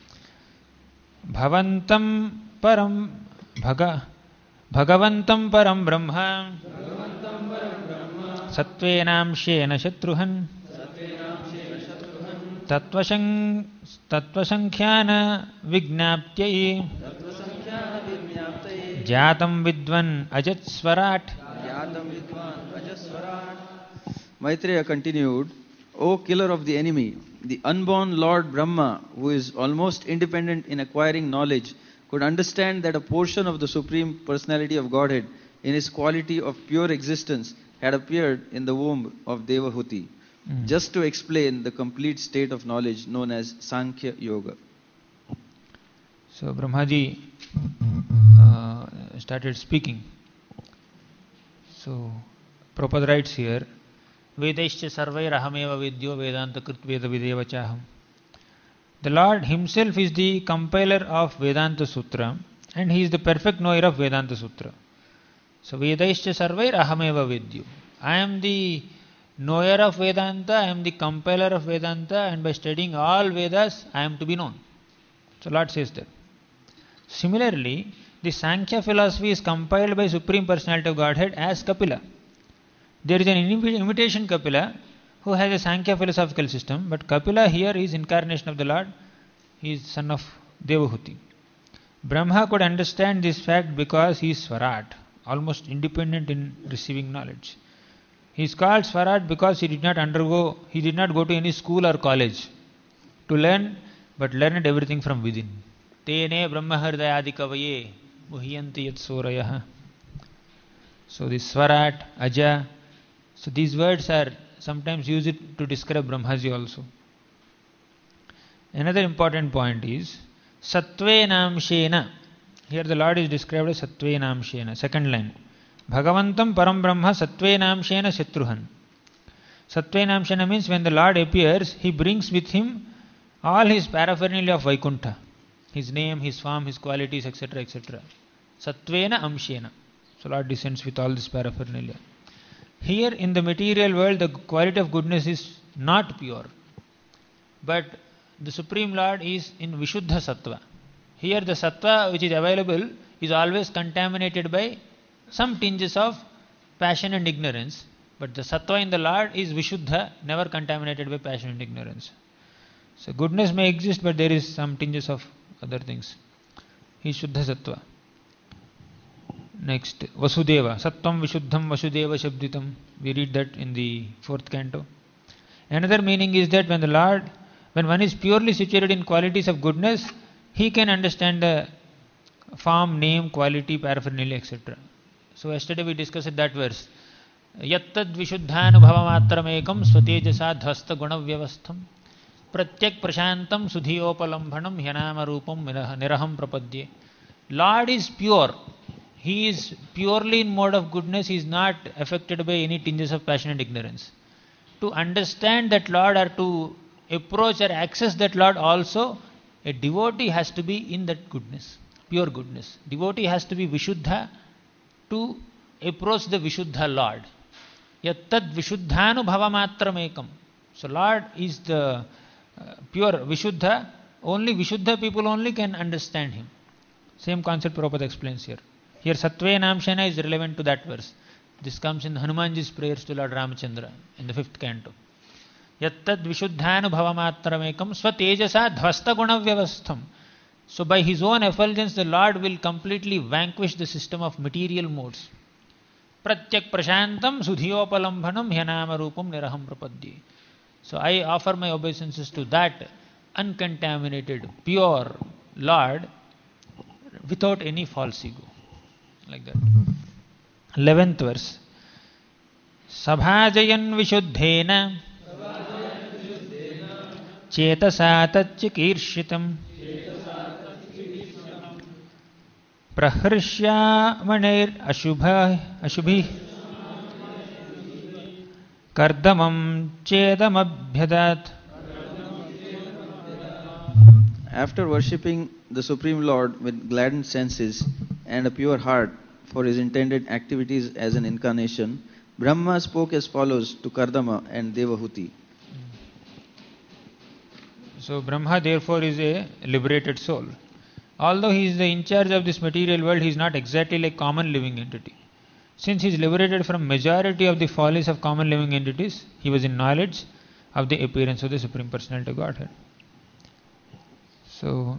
Bhavantam param bhaga Bhagavantam param Brahma Satvenam shena shatruhan Tatvasang Tatvasankhyana Vignaptyai Jatam Vidvan Ajat Swarat. Maitreya continued, O killer of the enemy, the unborn Lord Brahma, who is almost independent in acquiring knowledge, could understand that a portion of the Supreme Personality of Godhead, in his quality of pure existence, had appeared in the womb of Devahuti, mm. just to explain the complete state of knowledge known as Sankhya Yoga. So Brahmaji uh, started speaking. So Prabhupada writes here, Vedaischa sarvair ahameva vidyo vedanta krit veda videva chaham. The Lord himself is the compiler of Vedanta Sutra and he is the perfect knower of Vedanta Sutra. So Vedaischa sarvair ahameva vidyo. I am the knower of Vedanta, I am the compiler of Vedanta, and by studying all Vedas I am to be known. So Lord says that. Similarly, the Sankhya philosophy is compiled by Supreme Personality of Godhead as Kapila. There is an imitation Kapila who has a Sankhya philosophical system, but Kapila here is incarnation of the Lord. He is son of Devahuti. Brahma could understand this fact because he is Swarat, almost independent in receiving knowledge. He is called Swarat because he did not undergo, he did not go to any school or college to learn, but learned everything from within. Tene Brahma Hridayadi Kavaye Muhyanti Yat Sorayaha. So this Swarat, Aja, so these words are sometimes used to describe Brahmaji also. Another important point is Satvenamshena. Here the Lord is described as Satvenamshena. Second line. Bhagavantam Param Brahma Satvenamshena Shatruhan. Satvenamshena means when the Lord appears, he brings with him all his paraphernalia of Vaikuntha. His name, his form, his qualities, et cetera, et cetera. Satvena Amshena. So Lord descends with all this paraphernalia. Here in the material world, the quality of goodness is not pure. But the Supreme Lord is in Vishuddha Sattva. Here the Sattva which is available is always contaminated by some tinges of passion and ignorance. But the Sattva in the Lord is Vishuddha, never contaminated by passion and ignorance. So goodness may exist, but there is some tinges of other things. He is Shuddha Sattva. Next, Vasudeva. Sattvam Vishuddham Vasudeva Shabditam. We read that in the fourth canto. Another meaning is that when the Lord, when one is purely situated in qualities of goodness, he can understand the form, name, quality, paraphernalia, et cetera. So yesterday we discussed that verse. Yattad Vishuddhanubhavamatramekam Swatejasa Dhvasta Gunavyavastham Pratyak Prashantam Sudhiyopalambhanam Hyanama Rupam Niraham Prapadye. Lord is pure. he is purely in mode of goodness, he is not affected by any tinges of passion and ignorance. To understand that Lord or to approach or access that Lord also, a devotee has to be in that goodness, pure goodness. Devotee has to be Vishuddha to approach the Vishuddha Lord. Yattad Vishuddhanubhavamatramekam. So Lord is the uh, pure Vishuddha. Only Vishuddha people only can understand him. Same concept Prabhupada explains here. Here Sattve Namshana is relevant to that verse. This comes in Hanumanji's prayers to Lord Ramachandra in the fifth canto. Yattad Vishuddhanubhavamatramekam Swatejasa Dhvasta Gunavyavastham. So by his own effulgence the Lord will completely vanquish the system of material modes. Pratyak Prashantam Sudhiyopalambhanam Hyanama Rupam Niraham Prapadye. So I offer my obeisances to that uncontaminated, pure Lord without any false ego. Like that. Eleventh verse. Sabhajayan Vishuddhena Chetasa Tatchikirshhitam Prahrishya Manir Ashubha Ashubhi Kardamam Chedamabhyadat. After worshipping the Supreme Lord with gladdened senses and a pure heart for his intended activities as an incarnation, Brahma spoke as follows to Kardama and Devahuti. So Brahma therefore is a liberated soul. Although he is the in charge of this material world, he is not exactly like common living entity. Since he is liberated from majority of the follies of common living entities, he was in knowledge of the appearance of the Supreme Personality of Godhead. So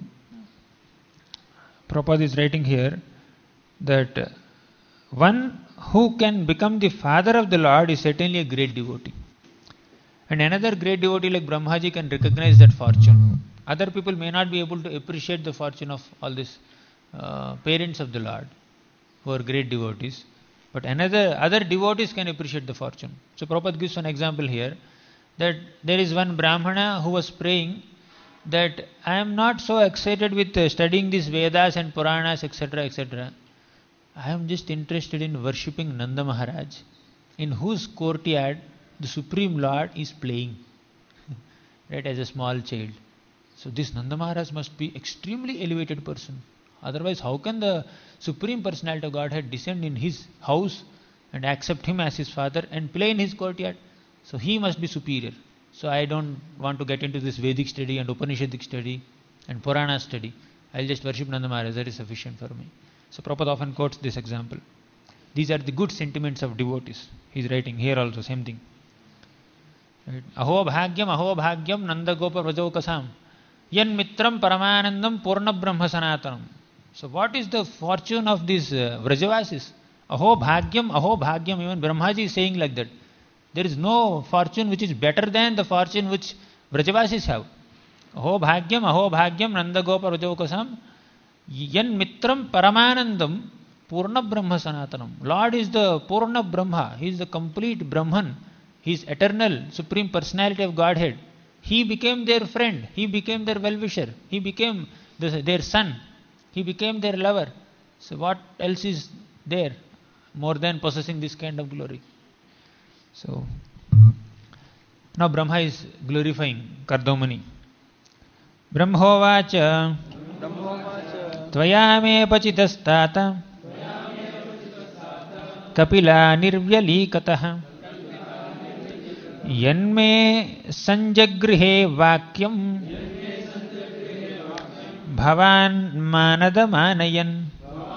Prabhupada is writing here that one who can become the father of the Lord is certainly a great devotee. And another great devotee like Brahmaji can recognize that fortune. Other people may not be able to appreciate the fortune of all these uh, parents of the Lord who are great devotees. But another other devotees can appreciate the fortune. So Prabhupada gives one example here that there is one Brahmana who was praying that I am not so excited with uh, studying these Vedas and Puranas, et cetera, et cetera. I am just interested in worshipping Nanda Maharaj, in whose courtyard the Supreme Lord is playing, right, as a small child. So this Nanda Maharaj must be extremely elevated person. Otherwise, how can the Supreme Personality of Godhead descend in his house and accept him as his father and play in his courtyard? So he must be superior. So I don't want to get into this Vedic study and Upanishadic study and Purana study. I'll just worship Nanda Maharaj. That is sufficient for me. So Prabhupada often quotes this example. These are the good sentiments of devotees. He is writing here also, same thing. Right? Aho bhagyam, aho bhagyam, Nanda Gopa Vrajokasam. Yan mitram paramanandam purna brahma sanatanam. So what is the fortune of these uh, Vrajavasis? Aho bhagyam, aho bhagyam. Even Brahmaji is saying like that. There is no fortune which is better than the fortune which Vrajavasis have. Aho bhagyam, aho bhagyam, Nanda Gopa Vrajokasam. Yan mitram paramanandam purna brahma sanatanam. Lord is the purna brahma. He is the complete Brahman. He is eternal, Supreme Personality of Godhead. He became their friend. He became their well-wisher. He became the, their son. He became their lover. So what else is there more than possessing this kind of glory? So now Brahma is glorifying Kardamani. Brahmovacha Tvaya pachitastata Kapila nirvyalikataha Yanme sanjagrihe vakyam Bhavan manadamanayan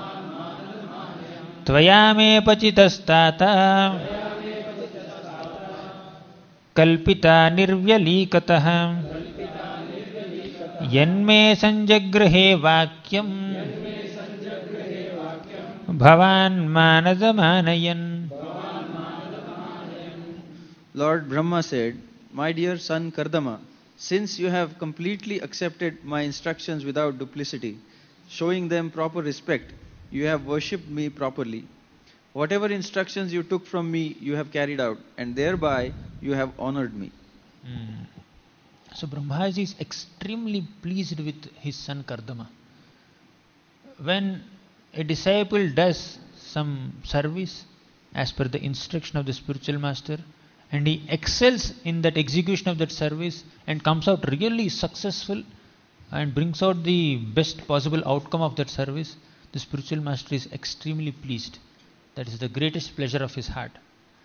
Tvaya pachitastata Kalpita nirvyalikataha Yanme sanjagrihe vakyam Bhavan manadamanayan. Lord Brahma said, My dear son Kardama, since you have completely accepted my instructions without duplicity, showing them proper respect, you have worshipped me properly. Whatever instructions you took from me, you have carried out, and thereby you have honored me. Mm. So Brahmaji is extremely pleased with his son Kardama. When a disciple does some service as per the instruction of the spiritual master, and he excels in that execution of that service and comes out really successful and brings out the best possible outcome of that service, the spiritual master is extremely pleased. That is the greatest pleasure of his heart.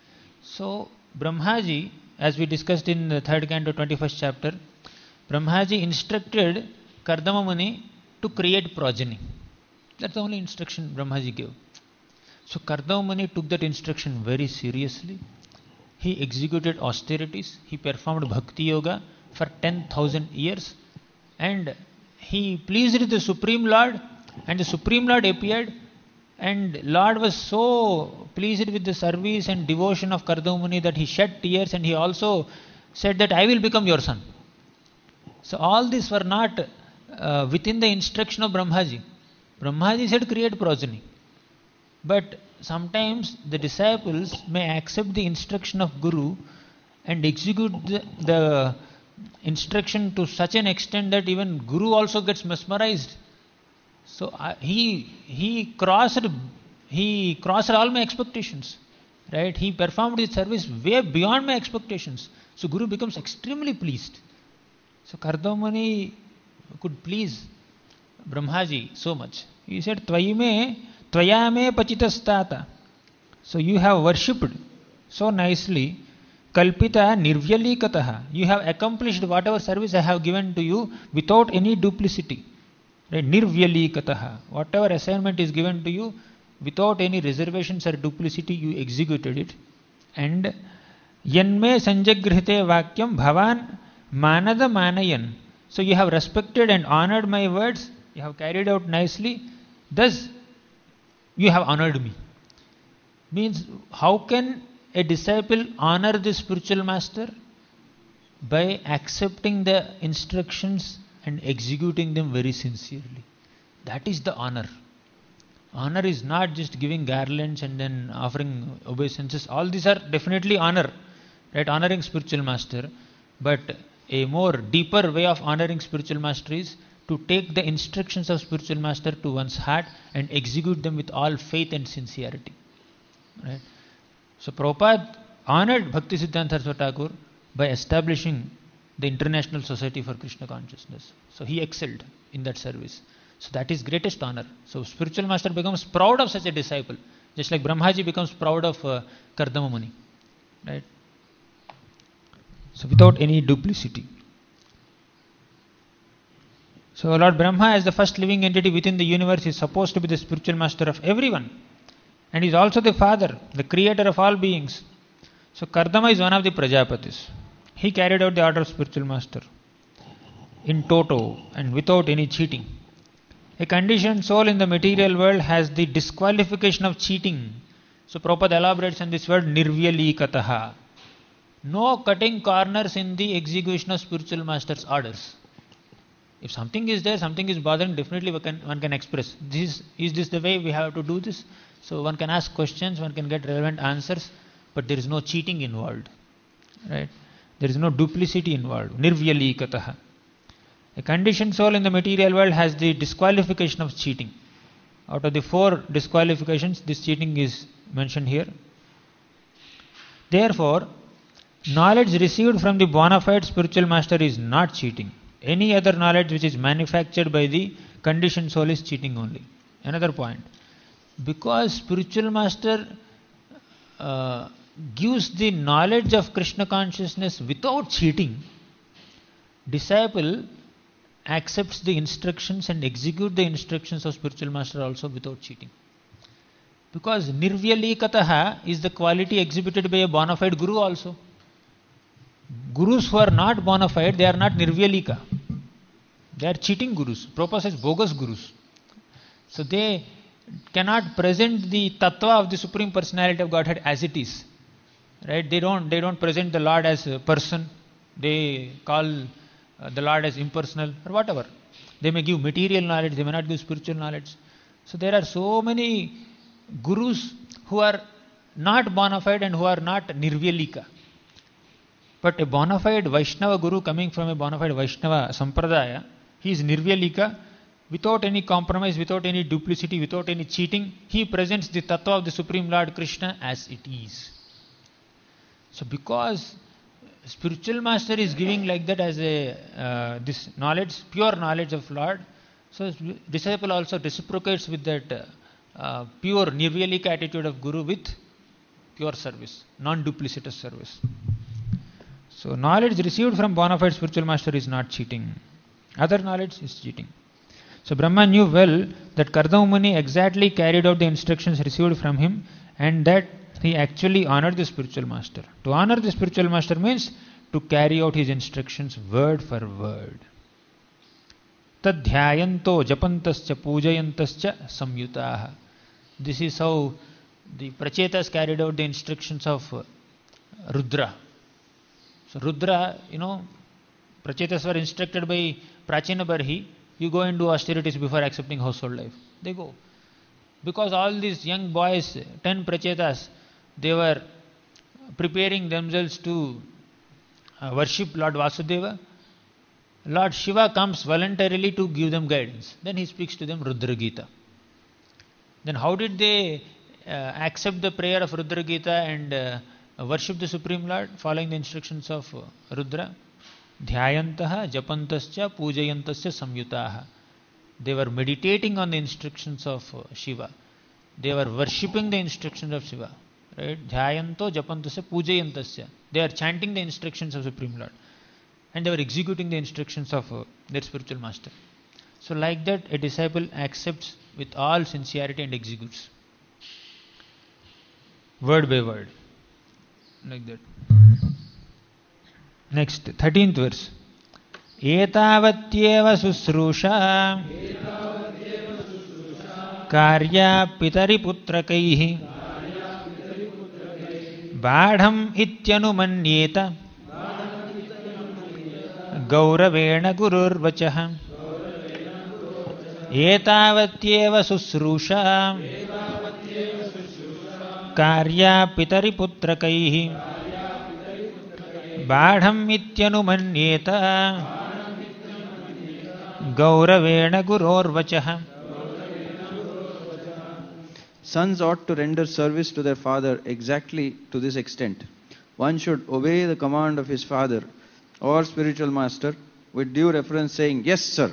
So Brahmaji, as we discussed in the third canto, twenty-first chapter, Brahmaji instructed Kardama Muni to create progeny. That's the only instruction Brahmaji gave. So Kardama Muni took that instruction very seriously. He executed austerities, he performed bhakti yoga for ten thousand years, and he pleased the Supreme Lord, and the Supreme Lord appeared, and Lord was so pleased with the service and devotion of Kardama Muni that he shed tears, and he also said that I will become your son. So all these were not uh, within the instruction of Brahmaji. Brahmaji said create progeny. But sometimes the disciples may accept the instruction of Guru and execute the, the instruction to such an extent that even Guru also gets mesmerized. So uh, he he crossed he crossed all my expectations, right? He performed his service way beyond my expectations. So Guru becomes extremely pleased. So Kardama Muni could please Brahmaji so much. He said, Tvayime Tvayame pachitastata. So you have worshipped so nicely. Kalpita nirvyalikataha. You have accomplished whatever service I have given to you without any duplicity. Right? Nirvyalikataha. Whatever assignment is given to you, without any reservations or duplicity, you executed it. And yanme sanjagrihite vakyam bhavan manada manayan. So you have respected and honored my words. You have carried out nicely. Thus, you have honored me. Means, how can a disciple honor the spiritual master? By accepting the instructions and executing them very sincerely. That is the honor. Honor is not just giving garlands and then offering obeisances. All these are definitely honor, right? Honoring spiritual master. But a more deeper way of honoring spiritual master is to take the instructions of spiritual master to one's heart and execute them with all faith and sincerity. Right? So Prabhupada honored Bhakti Siddhanta Saraswati Thakur by establishing the International Society for Krishna Consciousness. So he excelled in that service. So that is greatest honor. So spiritual master becomes proud of such a disciple, just like Brahmaji becomes proud of uh, Kardama Muni. Right? So without any duplicity. So Lord Brahma, as the first living entity within the universe, is supposed to be the spiritual master of everyone. And he is also the father, the creator of all beings. So Kardama is one of the Prajapatis. He carried out the order of spiritual master in toto and without any cheating. A conditioned soul in the material world has the disqualification of cheating. So Prabhupada elaborates on this word nirvyalikataha. No cutting corners in the execution of spiritual master's orders. If something is there, something is bothering, definitely one can, one can express. This is, is this the way we have to do this? So one can ask questions, one can get relevant answers, but there is no cheating involved. Right? There is no duplicity involved. Nirvyalikataha. A conditioned soul in the material world has the disqualification of cheating. Out of the four disqualifications, this cheating is mentioned here. Therefore, knowledge received from the bona fide spiritual master is not cheating. Any other knowledge which is manufactured by the conditioned soul is cheating only. Another point. Because spiritual master uh, gives the knowledge of Krishna consciousness without cheating, disciple accepts the instructions and execute the instructions of spiritual master also without cheating. Because nirvyalikataha is the quality exhibited by a bona fide guru also. Gurus who are not bona fide, they are not nirvyalika. They are cheating gurus. Prabhupada says bogus gurus. So they cannot present the tattva of the Supreme Personality of Godhead as it is. Right? They don't, they don't present the Lord as a person. They call uh, the Lord as impersonal or whatever. They may give material knowledge, they may not give spiritual knowledge. So there are so many gurus who are not bona fide and who are not nirvyalika. But a bona fide Vaishnava guru coming from a bona fide Vaishnava sampradaya, he is nirvyalika without any compromise, without any duplicity, without any cheating. He presents the tattva of the Supreme Lord Krishna as it is. So because spiritual master is giving like that as a uh, this knowledge, pure knowledge of Lord, so disciple also reciprocates with that uh, uh, pure nirvyalika attitude of Guru with pure service, non-duplicitous service. So knowledge received from bona fide spiritual master is not cheating. Other knowledge is cheating. So Brahma knew well that Kardama Muni exactly carried out the instructions received from him, and that he actually honored the spiritual master. To honor the spiritual master means to carry out his instructions word for word. Tadhyayanto japantascha pujayantascha samyutaha. This is how the Prachetas carried out the instructions of Rudra. So Rudra, you know, Prachetas were instructed by Prachina Barhi, you go and do austerities before accepting household life. They go. Because all these young boys, ten Prachetas, they were preparing themselves to uh, worship Lord Vasudeva. Lord Shiva comes voluntarily to give them guidance. Then he speaks to them Rudra Gita. Then how did they uh, accept the prayer of Rudra Gita and uh, worship the Supreme Lord following the instructions of uh, Rudra? Dhyayantaha japantascha pujayantascha samyutaha. They were meditating on the instructions of uh, Shiva. They were worshipping the instructions of Shiva. Right? Dhyayanto japantascha pujayantascha. They are chanting the instructions of Supreme Lord. And they were executing the instructions of uh, their spiritual master. So like that, a disciple accepts with all sincerity and executes. Word by word. Like that. Next, thirteenth verse. Etavatyeva susrusha karya pitari putrakaihi badham ityanumanyeta gauravena gururvachah. Etavatyeva susrusha karya pitari putrakaihi Badham ityanumanyeta Gauravena gurorvachah. Sons ought to render service to their father exactly to this extent. One should obey the command of his father or spiritual master with due reference, saying, "Yes, sir."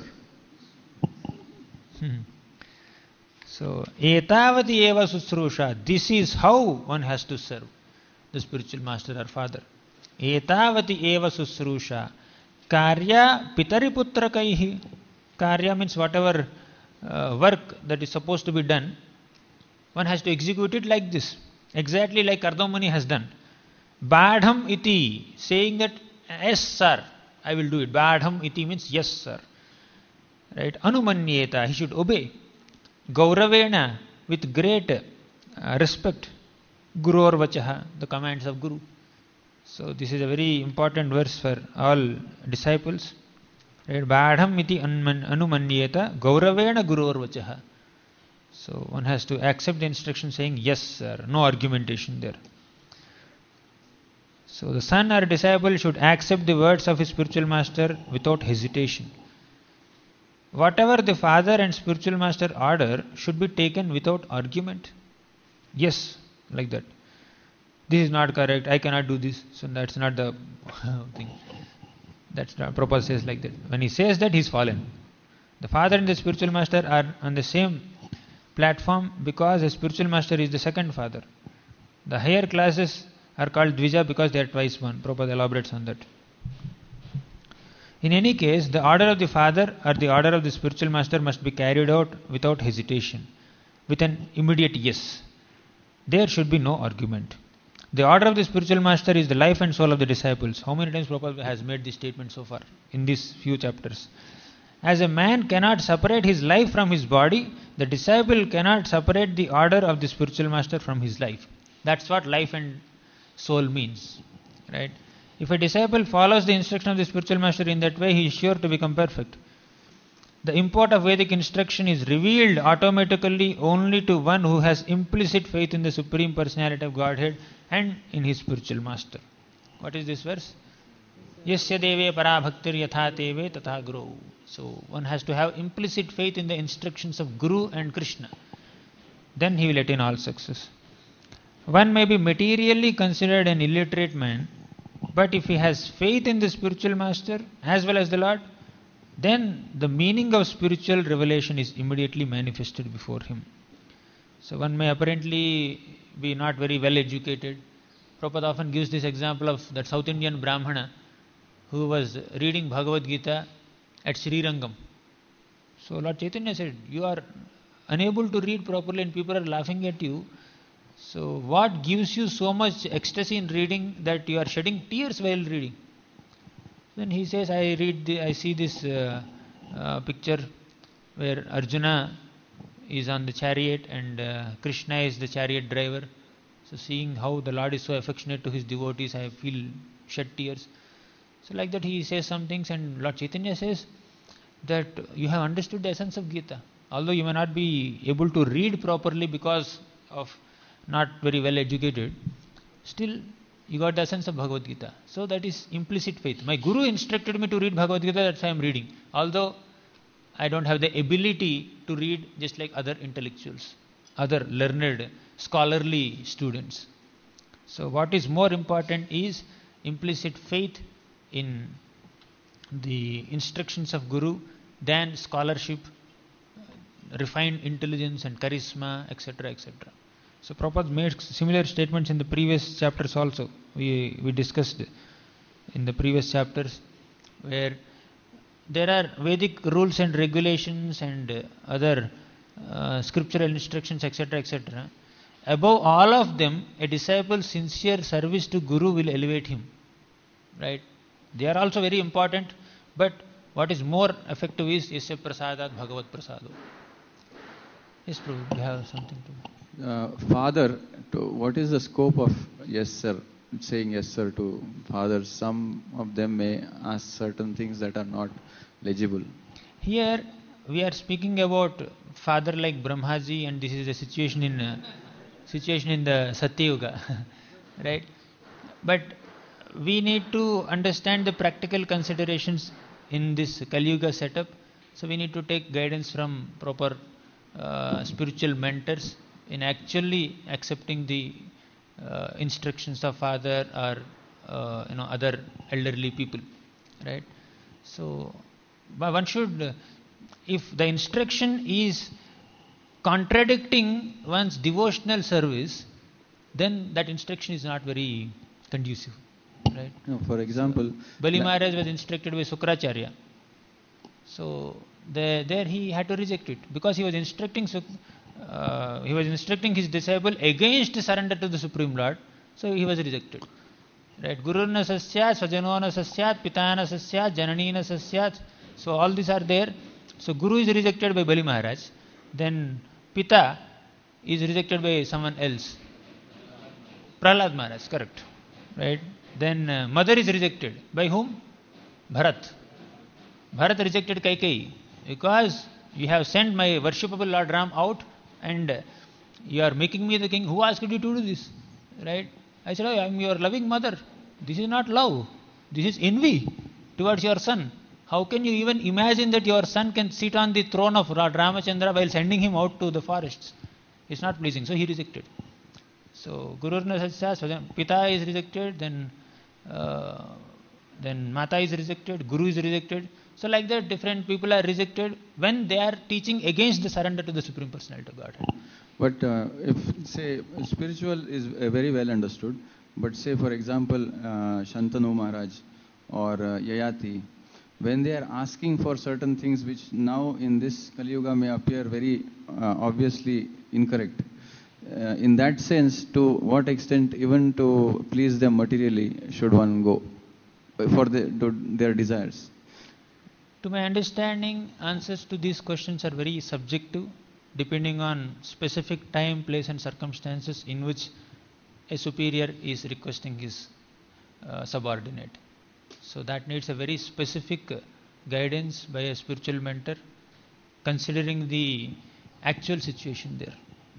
Hmm. So, etavati eva susrusha. This is how one has to serve the spiritual master or father. Etavati eva susrusha karya pitari putrakaihi. Karya means whatever uh, work that is supposed to be done, one has to execute it like this, exactly like Kardama Muni has done. Badham iti, saying that yes sir, I will do it. Badham iti means yes sir. Right? Anumanyeta, he should obey. Gauravena, with great uh, respect. Guru or vachaha, the commands of Guru. So this is a very important verse for all disciples. Right? Badham iti anumanyeta gauravena guru or vachaha. So one has to accept the instruction saying yes sir, no argumentation there. So the son or disciple should accept the words of his spiritual master without hesitation. Whatever the father and spiritual master order should be taken without argument. Yes, like that. This is not correct, I cannot do this. So that's not the thing. That's not, Prabhupada says like that. When he says that, he is fallen. The father and the spiritual master are on the same platform because the spiritual master is the second father. The higher classes are called Dvija because they are twice one. Prabhupada elaborates on that. In any case, the order of the father or the order of the spiritual master must be carried out without hesitation, with an immediate yes. There should be no argument. The order of the spiritual master is the life and soul of the disciples. How many times Prabhupada has made this statement so far in these few chapters? As a man cannot separate his life from his body, the disciple cannot separate the order of the spiritual master from his life. That's what life and soul means. Right? If a disciple follows the instruction of the spiritual master in that way, he is sure to become perfect. The import of Vedic instruction is revealed automatically only to one who has implicit faith in the Supreme Personality of Godhead and in his spiritual master. What is this verse? Yasya deve para bhaktir yatha teve tatha guru. So one has to have implicit faith in the instructions of Guru and Krishna. Then he will attain all success. One may be materially considered an illiterate man, but if he has faith in the spiritual master as well as the Lord, then the meaning of spiritual revelation is immediately manifested before him. So one may apparently be not very well educated. Prabhupada often gives this example of that South Indian Brahmana who was reading Bhagavad Gita at Sri Rangam. So Lord Chaitanya said, you are unable to read properly and people are laughing at you. So what gives you so much ecstasy in reading that you are shedding tears while reading? Then he says, I read, the, I see this uh, uh, picture where Arjuna is on the chariot and uh, Krishna is the chariot driver. So seeing how the Lord is so affectionate to his devotees, I feel shed tears. So like that he says some things, and Lord Chaitanya says that you have understood the essence of Gita. Although you may not be able to read properly because of not very well educated, still you got the essence of Bhagavad Gita. So that is implicit faith. My Guru instructed me to read Bhagavad Gita, that's why I am reading. Although I don't have the ability to read just like other intellectuals, other learned, scholarly students. So what is more important is implicit faith in the instructions of Guru than scholarship, refined intelligence and charisma, et cetera, et cetera. So Prabhupada made similar statements in the previous chapters also. We, we discussed in the previous chapters where there are Vedic rules and regulations and other uh, scriptural instructions, et cetera, et cetera. Above all of them, a disciple's sincere service to Guru will elevate him. Right? They are also very important, but what is more effective is Yasya Prasadat Bhagavad Prasado. Yes, Prabhu, you have something to... Uh, father, to, what is the scope of yes sir, saying yes sir to father? Some of them may ask certain things that are not legible. Here we are speaking about father like Brahmaji, and this is a situation in uh, situation in the Satya Yuga, right? But we need to understand the practical considerations in this Kali Yuga setup. So we need to take guidance from proper uh, spiritual mentors in actually accepting the uh, instructions of father or uh, you know other elderly people, right? So, but one should, uh, if the instruction is contradicting one's devotional service, then that instruction is not very conducive, right? No, for example, Bali Maharaj was instructed by Sukracharya. So the, there he had to reject it because he was instructing uh, he was instructing his disciple against surrender to the Supreme Lord. So he was rejected. Right? Gururna sasyat, svajanona sasyat, pitana sasyat, jananina sasyat. So all these are there. So Guru is rejected by Bali Maharaj. Then Pita is rejected by someone else. Prahlad Maharaj, correct. Right? Then uh, mother is rejected. By whom? Bharat. Bharat rejected Kaikeyi because you have sent my worshipable Lord Ram out and uh, you are making me the king. Who asked you to do this? Right? I said, oh, I am your loving mother. This is not love. This is envy towards your son. How can you even imagine that your son can sit on the throne of Lord Ramachandra while sending him out to the forests? It's not pleasing. So he rejected. So Gururna Satsya, Pita is rejected, then uh, then Mata is rejected, Guru is rejected. So like that different people are rejected when they are teaching against the surrender to the Supreme Personality of Godhead. But uh, if say spiritual is uh, very well understood, but say for example uh, Shantanu Maharaj or uh, Yayati, when they are asking for certain things which now in this Kali Yuga may appear very uh, obviously incorrect, uh, in that sense, to what extent even to please them materially should one go for the, to their desires? To my understanding, answers to these questions are very subjective, depending on specific time, place and circumstances in which a superior is requesting his uh, subordinate. So that needs a very specific uh, guidance by a spiritual mentor, considering the actual situation there.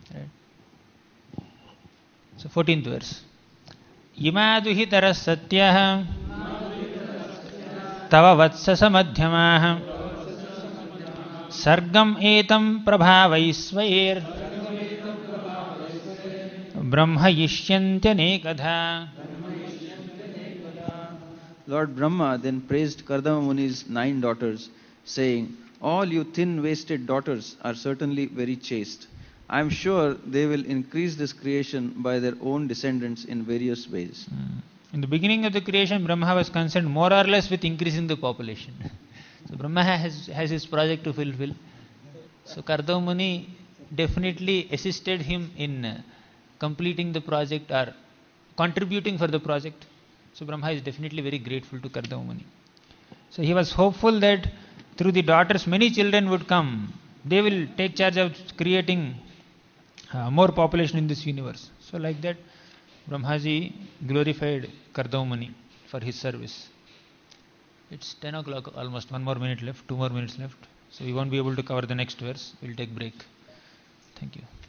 Right? So fourteenth verse. Imaduhi taras satyah tava vatsasa madhyamah Sargam etam prabhavaisvair Brahma yishyantyanekadha. Lord Brahma then praised Kardama Muni's nine daughters, saying, "All you thin-waisted daughters are certainly very chaste. I am sure they will increase this creation by their own descendants in various ways." In the beginning of the creation, Brahma was concerned more or less with increasing the population. So Brahma has, has his project to fulfill. So Kardama Muni definitely assisted him in uh, completing the project or contributing for the project. So Brahma is definitely very grateful to Kardama Muni. So he was hopeful that through the daughters many children would come. They will take charge of creating uh, more population in this universe. So like that, Brahmaji glorified Kardama Muni for his service. It's ten o'clock almost, one more minute left, two more minutes left. So we won't be able to cover the next verse. We'll take break. Thank you.